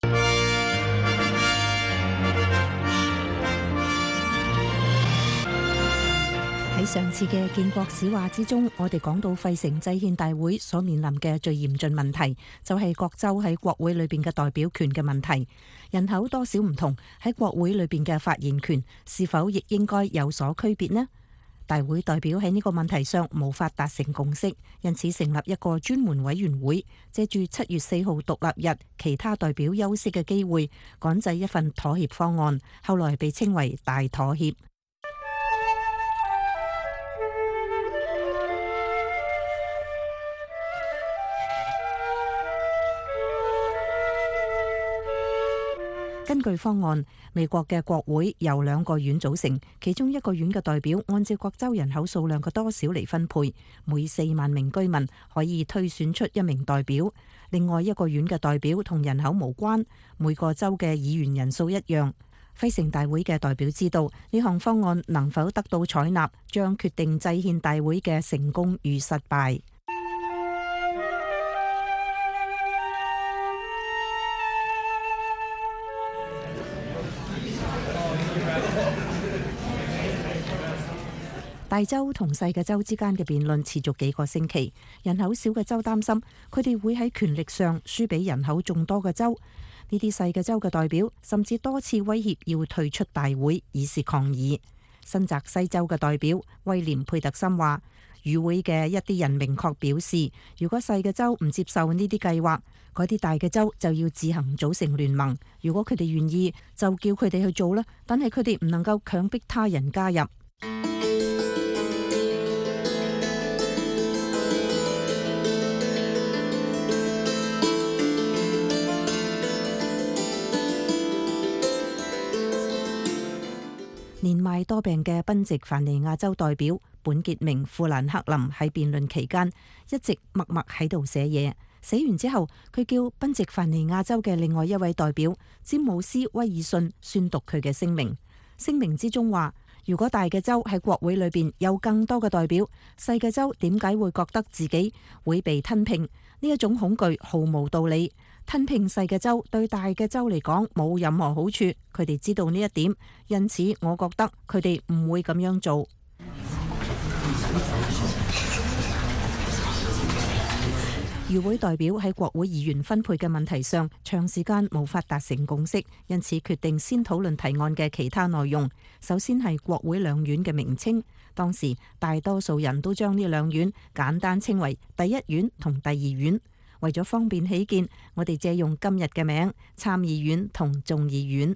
喺上次嘅建國史話之中，我哋講到費城制憲大會所面臨嘅最嚴峻問題，就係各州喺國會裏邊嘅代表權嘅問題。人口多少唔同，喺國會裏邊嘅發言權是否亦應該有所區別呢？大會代表喺呢個問題上無法達成共識，因此成立一個專門委員會，借住七月四號獨立日其他代表休息嘅機會，趕製一份妥協方案，後來被稱為大妥協。根據方案，美國嘅國會由兩個院組成，其中一個院嘅代表按照各州人口數量嘅多少嚟分配，每四萬名居民可以推選出一名代表。另外一個院嘅代表同人口無關，每個州嘅議員人數一樣。費城大會嘅代表知道呢項方案能否得到採納，將決定制憲大會嘅成功與失敗。大州同細嘅州之間嘅辯論持續幾個星期，人口少嘅州擔心佢哋會喺權力上輸俾人口眾多嘅州。呢啲細嘅州嘅代表甚至多次威脅要退出大會，以示抗議。新澤西州嘅代表威廉佩特森話，與會嘅一啲人明確表示，如果細嘅州唔接受呢啲計劃，嗰啲大嘅州就要自行組成聯盟。如果佢哋願意，就叫佢哋去做啦，但係佢哋唔能夠強迫他人加入。年邁多病嘅賓夕凡尼亞州代表本傑明富蘭克林喺辯論期間一直默默喺度寫嘢，寫完之後佢叫賓夕凡尼亞州嘅另外一位代表詹姆斯威爾遜宣讀佢嘅聲明。聲明之中話，如果大嘅州喺國會裏邊有更多嘅代表，細嘅州點解會覺得自己會被吞併？呢一種恐懼毫無道理。吞併細嘅州對大嘅州嚟講冇任何好處，佢哋知道呢一點，因此我覺得佢哋唔會咁樣做。與會代表喺國會議員分配嘅問題上長時間無法達成共識，因此決定先討論提案嘅其他內容。首先係國會兩院嘅名稱，當時大多數人都將呢兩院簡單稱為第一院同第二院。為咗方便起見，我哋借用今日嘅名：參議院同眾議院。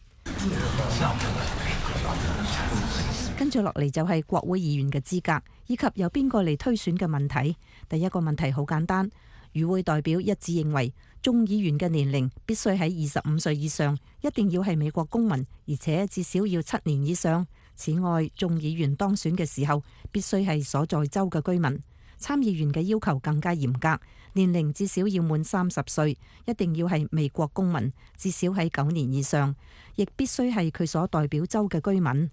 跟住落嚟就係國會議員嘅資格，以及由邊個嚟推選嘅問題。第一個問題好簡單，與會代表一致認為，眾議員嘅年齡必須喺二十五歲以上，一定要係美國公民，而且至少要七年以上。此外，眾議員當選嘅時候，必須係所在州嘅居民。參議員嘅要求更加嚴格，年齡至少要滿三十歲，一定要係美國公民，至少喺九年以上，亦必須係佢所代表州嘅居民。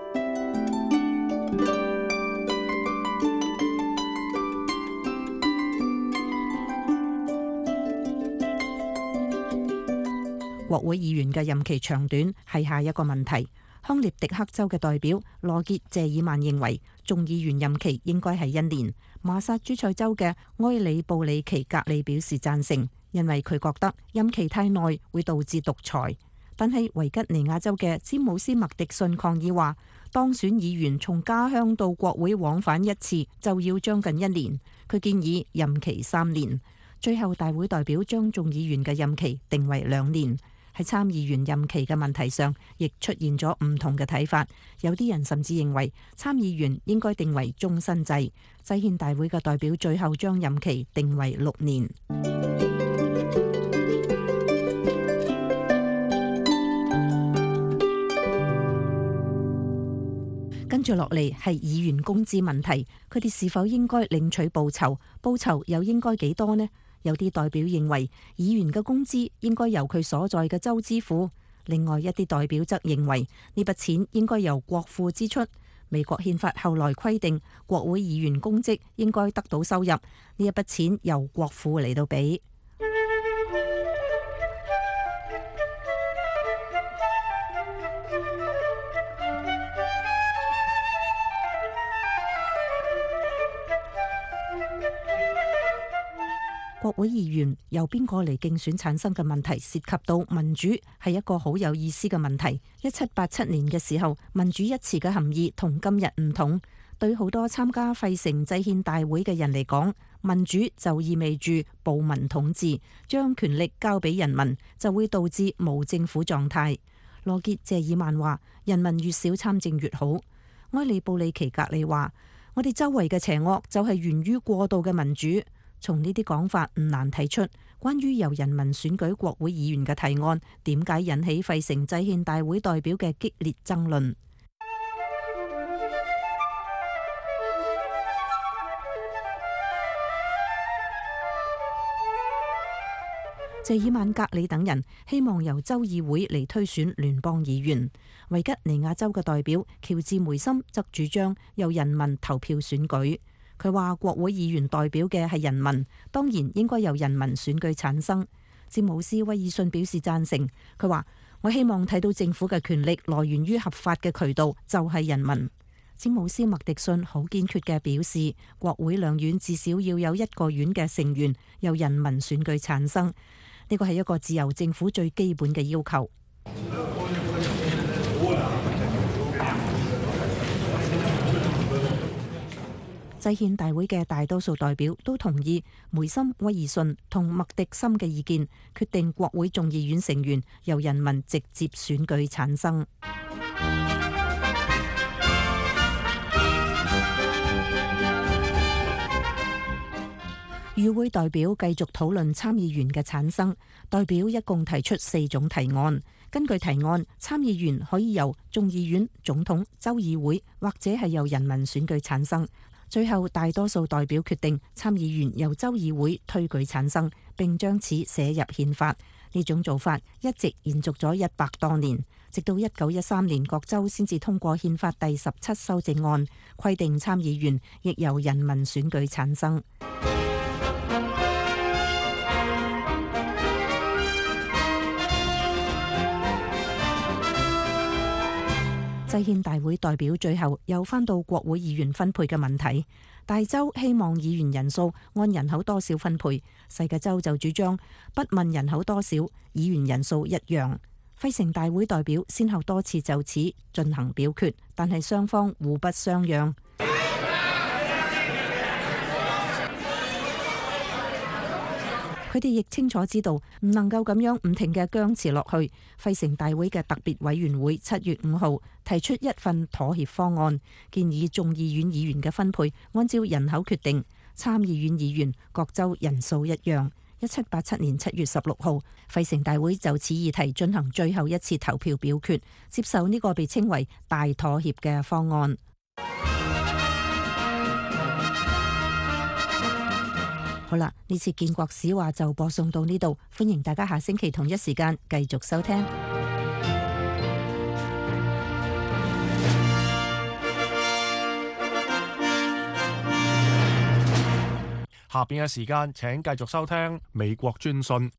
國會議員嘅任期長短係下一個問題。康涅狄克州嘅代表羅傑謝爾曼認為，眾議員任期應該係一年。馬薩諸塞州嘅埃里布里奇格里表示贊成，因為佢覺得任期太耐會導致獨裁。但係維吉尼亞州嘅詹姆斯麥迪遜抗議話，當選議員從家鄉到國會往返一次就要將近一年，佢建議任期三年。 最後大會代表將眾議員嘅任期定為兩年。喺參議員任期嘅問題上，亦出現咗唔同嘅睇法。有啲人甚至認為參議員應該定為終身制。制憲大會嘅代表最後將任期定為六年。跟住落嚟係議員工資問題，佢哋是否應該領取報酬？報酬又應該幾多呢？有啲代表認為議員嘅工資應該由佢所在嘅州支付，另外一啲代表則認為呢筆錢應該由國庫支出。美國憲法後來規定，國會議員公職應該得到收入，呢一筆錢由國庫嚟到俾。國會議員由邊個嚟競選產生嘅問題，涉及到民主，係一個好有意思嘅問題。一七八七年嘅時候，民主一詞嘅含義同今日唔同。對好多參加費城制憲大會嘅人嚟講，民主就意味住暴民統治，將權力交俾人民，就會導致無政府狀態。羅傑謝爾曼話：人民越少參政越好。埃利布里奇格里話：我哋周圍嘅邪惡就係源於過度嘅民主。從呢啲講法唔難睇出，關於由人民選舉國會議員嘅提案，點解引起費城制憲大會代表嘅激烈爭論。謝爾曼格里等人希望由州議會嚟推選聯邦議員。維吉尼亞州嘅代表喬治梅森則主張由人民投票選舉。佢話國會議員代表嘅係人民，當然應該由人民選舉產生。詹姆斯威爾遜表示贊成。佢話：我希望睇到政府嘅權力來源於合法嘅渠道，就係人民。詹姆斯麥迪遜好堅決嘅表示，國會兩院至少要有一個院嘅成員由人民選舉產生。呢個係一個自由政府最基本嘅要求。制憲大會嘅大多數代表都同意梅森、威爾遜同麥迪森嘅意見，決定國會眾議院成員由人民直接選舉產生。與會代表繼續討論參議員嘅產生，代表一共提出四種提案。根據提案，參議員可以由眾議院、總統、州議會或者係由人民選舉產生。最後大多數代表決定參議員由州議會推舉產生，並將此寫入憲法。呢種做法一直延續咗一百多年，直到一九一三年各州先至通過憲法第十七修正案，規定參議員亦由人民選舉產生。制憲大會代表最後又返到國會議員分配嘅問題，大州希望議員人數按人口多少分配，細嘅州就主張不問人口多少，議員人數一樣。費城大會代表先後多次就此進行表決，但係雙方互不相讓。佢哋亦清楚知道唔能夠咁樣唔停嘅僵持落去。費城大會嘅特別委員會七月五號提出一份妥協方案，建議眾議院議員嘅分配按照人口決定，參議院議員各州人數一樣。一七八七年七月十六號，費城大會就此議題進行最後一次投票表決，接受呢個被稱為大妥協嘅方案。好啦，呢次建國史話就播送到呢度，歡迎大家下星期同一時間繼續收聽。 下邊嘅時間請繼續收聽美國專訊。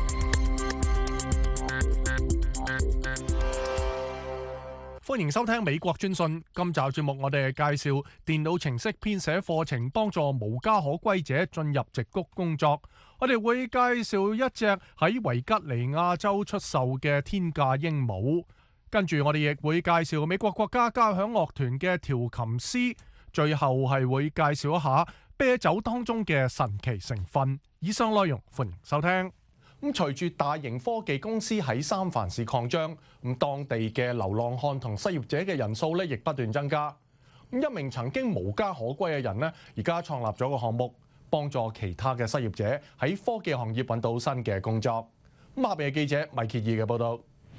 歡迎收聽美國專訊。今集節目我哋介紹電腦程式編寫課程，幫助無家可歸者進入矽谷工作。我哋會介紹一隻喺維吉尼亞州出售嘅天價鸚鵡。跟住我哋亦會介紹美國國家交響樂團嘅調琴師。最後係會介紹一下啤酒當中嘅神奇成分。以上內容歡迎收聽。咁隨住大型科技公司喺三藩市擴張，咁當地嘅流浪漢同失業者嘅人數咧亦不斷增加。咁一名曾經無家可歸嘅人呢，而家創立咗個項目，幫助其他嘅失業者喺科技行業揾到新嘅工作。咁下邊嘅記者米歇爾嘅報導。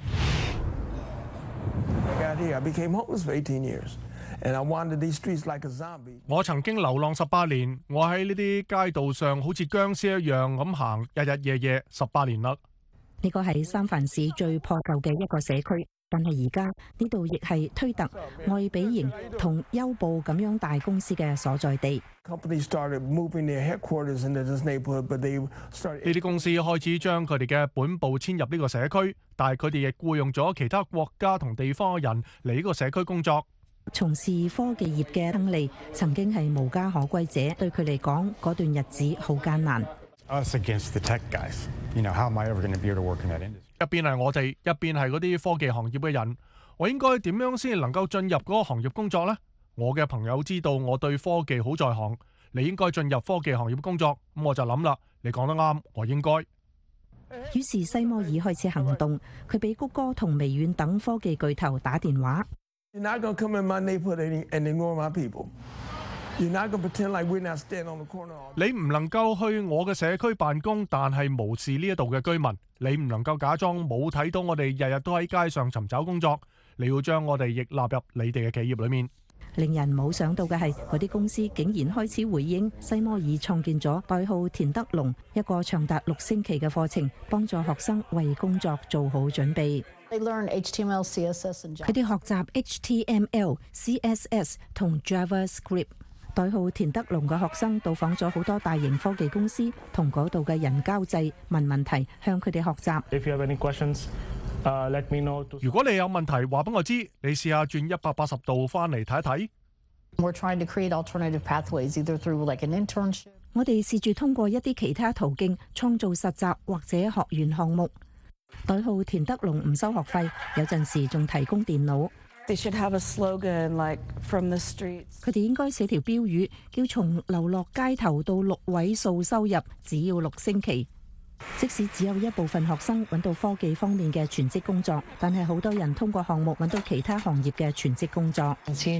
我曾經流浪十八年，我喺呢啲街道上好似僵屍一樣咁行，日日夜夜十八年啦。 呢個係三藩市最破舊嘅一個社區，但係而家呢度亦係推特、愛比營同優步咁樣大公司嘅所在地。呢啲公司開始將佢哋嘅本部遷入呢個社區，但係佢哋亦僱用咗其他國家同地方嘅人嚟呢個社區工作。 從事科技業嘅亨利曾經係無家可歸者，對佢嚟講嗰段日子好艱難。 Us against the tech guys. You know, how am I ever going to be able to work in that industry? 一邊係我哋，一邊係嗰啲科技行業嘅人，我應該點樣先能夠進入嗰個行業工作呢？我嘅朋友知道我對科技好在行，你應該進入科技行業工作，咁我就諗啦，你講得啱，我應該。 於是西摩爾開始行動，佢俾谷歌同微軟等科技巨頭打電話。 你唔能夠去我嘅社區辦公，但係無視呢一度嘅居民。你唔能夠假裝冇睇到我哋日日都喺街上尋找工作。你要將我哋亦納入你哋嘅企業裏面。 令人冇想到嘅係，嗰啲公司竟然開始回應。西摩爾創建咗代號田德龍一個長達六星期嘅課程，幫助學生為工作做好準備。佢哋學習 H T M L、C S S 同 JavaScript。代號田德龍嘅學生到訪咗好多大型科技公司，同嗰度嘅人交際、問問題，向佢哋學習。 If you have any questions, uh, let me know. 如果你有問題，話俾我知。你試下轉一百八十度翻嚟睇一睇。 We're trying to create alternative pathways, either through like an internship. 我哋試住通過一啲其他途徑創造實習或者學園項目。代號田德龍唔收學費，有陣時仲提供電腦。 They should have a slogan like from the streets. 佢哋應該寫條標語，叫從流落街頭到六位數收入，只要六星期。即使只有一部分學生揾到科技方面嘅全職工作，但係好多人通過項目揾到其他行業嘅全職工作。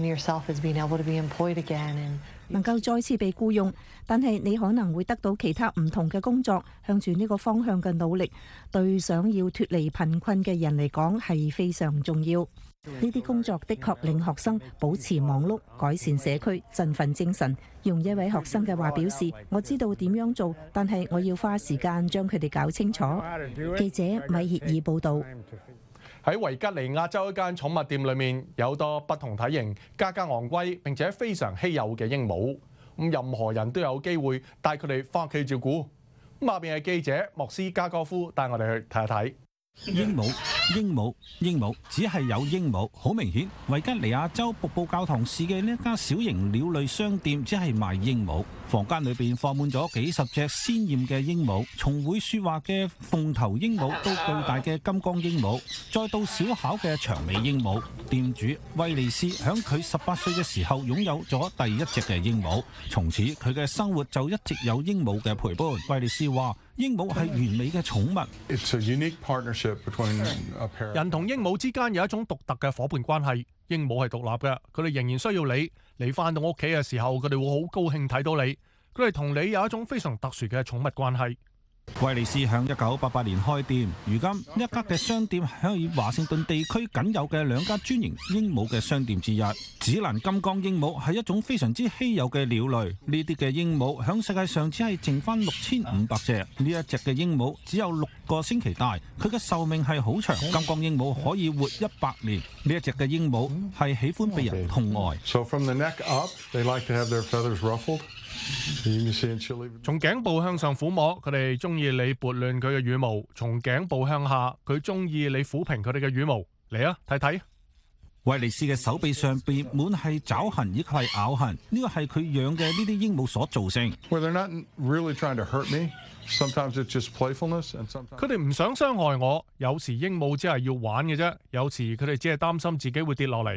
能夠再次被僱用，但係你可能會得到其他唔同嘅工作。向住呢個方向嘅努力，對想要脫離貧困嘅人嚟講係非常重要。呢啲工作的確令學生保持忙碌，改善社區，振奮精神。用一位學生嘅話表示：我知道點樣做，但係我要花時間將佢哋搞清楚。記者米歇爾報導。 喺維吉尼亞州一間寵物店裏面，有多不同體型、價格昂貴並且非常稀有嘅鸚鵡。咁任何人都有機會帶佢哋翻屋企照顧。咁下邊係記者莫斯加哥夫帶我哋去睇一睇。 鸚鵡，鸚鵡，鸚鵡，只係有鸚鵡。好明顯，維吉尼亞州瀑布教堂市嘅呢一家小型鳥類商店只係賣鸚鵡。房間裏邊放滿咗幾十隻鮮豔嘅鸚鵡，從會說話嘅鳳頭鸚鵡到巨大嘅金剛鸚鵡，再到小巧嘅長尾鸚鵡。店主威利斯響佢十八歲嘅時候擁有咗第一隻嘅鸚鵡，從此佢嘅生活就一直有鸚鵡嘅陪伴。威利斯話：鸚鵡係完美嘅寵物。 It's a unique partnership between a pair. 人同鸚鵡之間有一種獨特嘅夥伴關係。鸚鵡係獨立嘅，佢哋仍然需要你。你翻到屋企嘅時候，佢哋會好高興睇到你。佢哋同你有一種非常特殊嘅寵物關係。 威利斯響一九八八年開店，如今一家嘅商店係華盛頓地區僅有嘅兩家專營鸚鵡嘅商店之一。紫蘭金剛鸚鵡係一種非常之稀有嘅鳥類，呢啲嘅鸚鵡響世界上只係剩翻六千五百隻。呢一隻嘅鸚鵡只有六個星期大，佢嘅壽命係好長。金剛鸚鵡可以活一百年。呢一隻嘅鸚鵡係喜歡被人痛愛。 So from the neck up, they like to have their feathers ruffled. 從頸部向上撫摸，佢哋中意你撥亂佢嘅羽毛；從頸部向下，佢中意你撫平佢哋嘅羽毛。嚟啊，睇睇！ 威利斯嘅手臂上邊滿係爪痕，以及係咬痕，呢個係佢養嘅呢啲鸚鵡所造成。 Well, they're not really trying to hurt me. Sometimes it's just playfulness, and sometimes 佢哋唔想傷害我。有時鸚鵡只係要玩嘅啫，有時佢哋只係擔心自己會跌落嚟。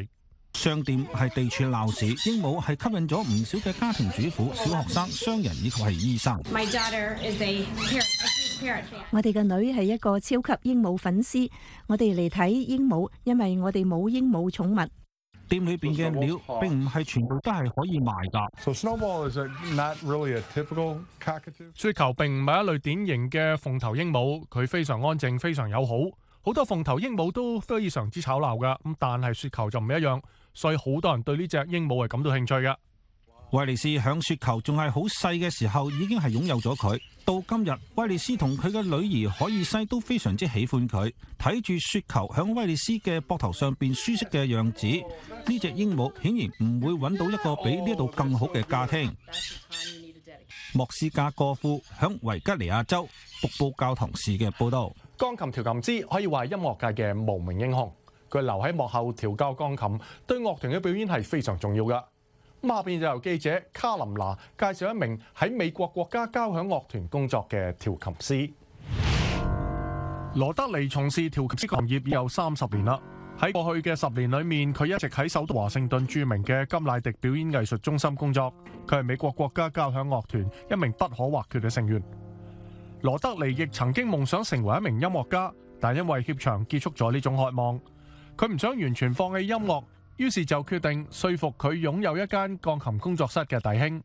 商店係地處鬧市，鸚鵡係吸引咗唔少嘅家庭主婦、小學生、商人以及係醫生。 My daughter is a parrot, a huge parrot fan. 我哋嘅女係一個超級鸚鵡粉絲，我哋嚟睇鸚鵡，因為我哋冇鸚鵡寵物。 店裏邊嘅鳥並唔係全部都係可以賣㗎。 So Snowball is a, not really a typical cockatoo. 雪球並唔係一類典型嘅鳳頭鸚鵡，佢非常安靜，非常友好。好多鳳頭鸚鵡都非常之吵鬧㗎，咁但係雪球就唔一樣，所以好多人對呢隻鸚鵡係感到興趣嘅。 威利斯響雪球仲係好細嘅時候已經係擁有咗佢，到今日威利斯同佢嘅女兒海爾西都非常之喜歡佢。睇住雪球響威利斯嘅膊頭上邊舒適嘅樣子，呢隻鸚鵡顯然唔會揾到一個比呢度更好嘅家庭。莫斯加哥夫響維吉尼亞州瀑布教堂市嘅報道。 鋼琴調琴師可以話係音樂界嘅無名英雄，佢留喺幕後調教鋼琴，對樂團嘅表演係非常重要㗎。咁下邊就由記者卡琳娜介紹一名喺美國國家交響樂團工作嘅調琴師。羅德尼從事調琴師行業已有三十年啦。喺過去嘅十年裏面，佢一直喺首都華盛頓著名嘅甘迺迪表演藝術中心工作。佢係美國國家交響樂團一名不可或缺嘅成員。羅德尼亦曾經夢想成為一名音樂家，但因為怯場結束咗呢種渴望。佢唔想完全放棄音樂，於是就決定說服佢擁有一間鋼琴工作室嘅弟兄。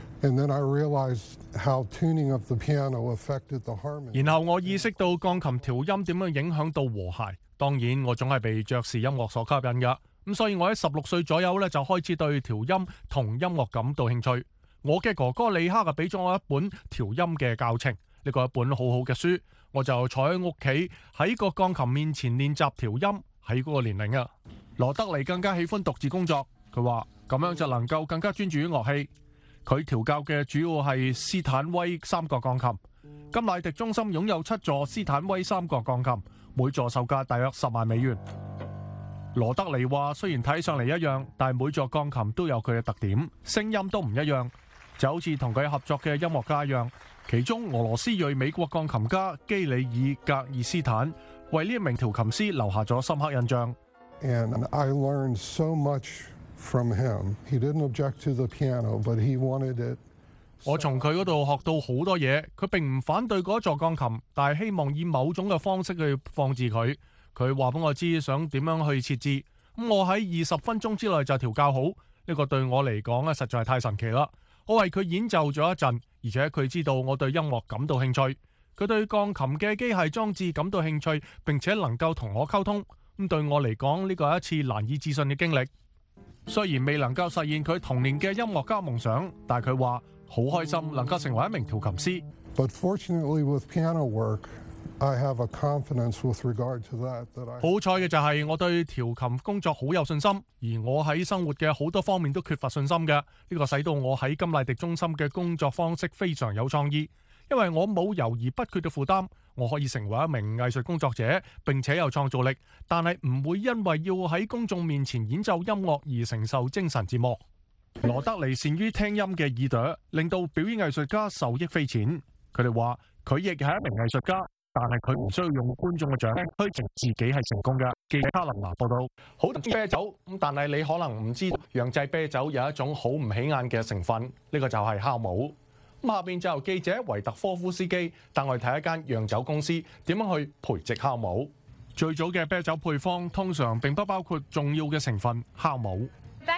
然後我意識到鋼琴調音點樣影響到和諧。當然，我總係被爵士音樂所吸引㗎，咁所以我喺十六歲左右咧就開始對調音同音樂感到興趣。我嘅哥哥李克啊俾咗我一本調音嘅教程，呢個係一本好好嘅書，我就坐喺屋企喺個鋼琴面前練習調音。喺嗰個年齡啊，羅德尼更加喜歡獨自工作。佢話咁樣就能夠更加專注於樂器。佢調教嘅主要係斯坦威三角鋼琴。甘迺迪中心擁有七座斯坦威三角鋼琴，每座售價大約十萬美元。羅德尼話：雖然睇上嚟一樣，但係每座鋼琴都有佢嘅特點，聲音都唔一樣，就好似同佢合作嘅音樂家一樣。其中俄羅斯裔美國鋼琴家基里爾格爾斯坦為呢一名調琴師留下咗深刻印象。 And I learned so much from him. He didn't object to the piano, but he wanted it. 我從佢嗰度學到好多嘢，佢並唔反對嗰座鋼琴，但係希望以某種嘅方式去放置佢。佢話俾我知想點樣去設置，咁我喺二十分鐘之內就調教好。呢個對我嚟講咧，實在係太神奇啦！我為佢演奏咗一陣，而且佢知道我對音樂感到興趣，佢對鋼琴嘅機械裝置感到興趣，並且能夠同我溝通。咁對我嚟講，呢個係一次難以置信嘅經歷。雖然未能夠實現佢童年嘅音樂家夢想，但係佢話好開心能夠成為一名調琴師。 But fortunately with piano work, I have a confidence with regard to that that I 好彩嘅就係我對調琴工作好有信心，而我喺生活嘅好多方面都缺乏信心嘅。呢個使到我喺甘迺迪中心嘅工作方式非常有創意，因為我冇猶豫不決嘅負擔，我可以成為一名藝術工作者，並且有創造力，但係唔會因為要喺公眾面前演奏音樂而承受精神折磨。羅德尼善於聽音嘅耳朵，令到表演藝術家受益匪淺。佢哋話佢亦係一名藝術家，但係佢唔需要用觀眾嘅獎去證自己係成功嘅。記者卡琳娜報道。好啤酒咁，但係你可能唔知道，釀製啤酒有一種好唔起眼嘅成分，呢個就係酵母。咁下邊就由記者維特科夫斯基帶我哋睇一間釀酒公司點樣去培植酵母。最早嘅啤酒配方通常並不包括重要嘅成分酵母。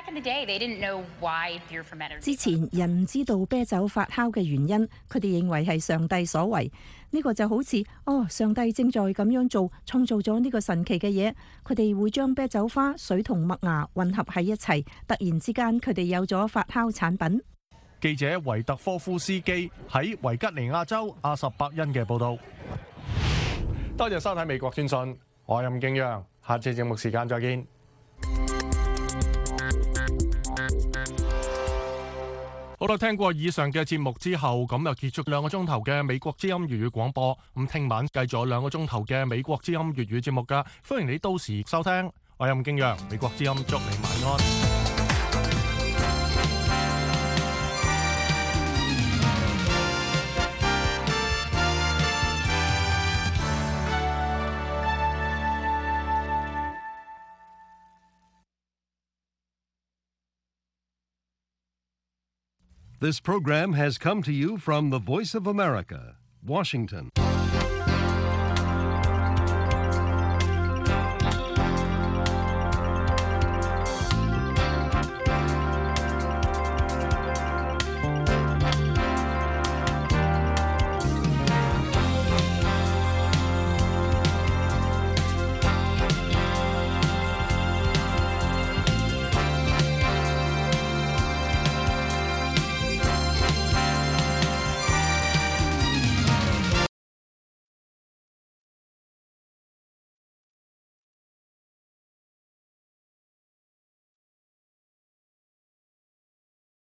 之前人唔知道啤酒發酵嘅原因，佢哋認為係上帝所為。呢個就好似哦，上帝正在咁樣做，創造咗呢個神奇嘅嘢。佢哋會將啤酒花、水同麥芽混合喺一齊，突然之間佢哋有咗發酵產品。 記者維特科夫斯基喺維吉尼亞州阿什伯恩嘅報導。多謝收睇美國專訊，我係任敬陽，下次節目時間再見。好啦，聽過以上嘅節目之後，咁就結束兩個鐘頭嘅美國之音粵語廣播。咁聽晚繼續有兩個鐘頭嘅美國之音粵語節目㗎，歡迎你到時收聽。我係任敬陽，美國之音祝你晚安。 This program has come to you from the Voice of America, Washington.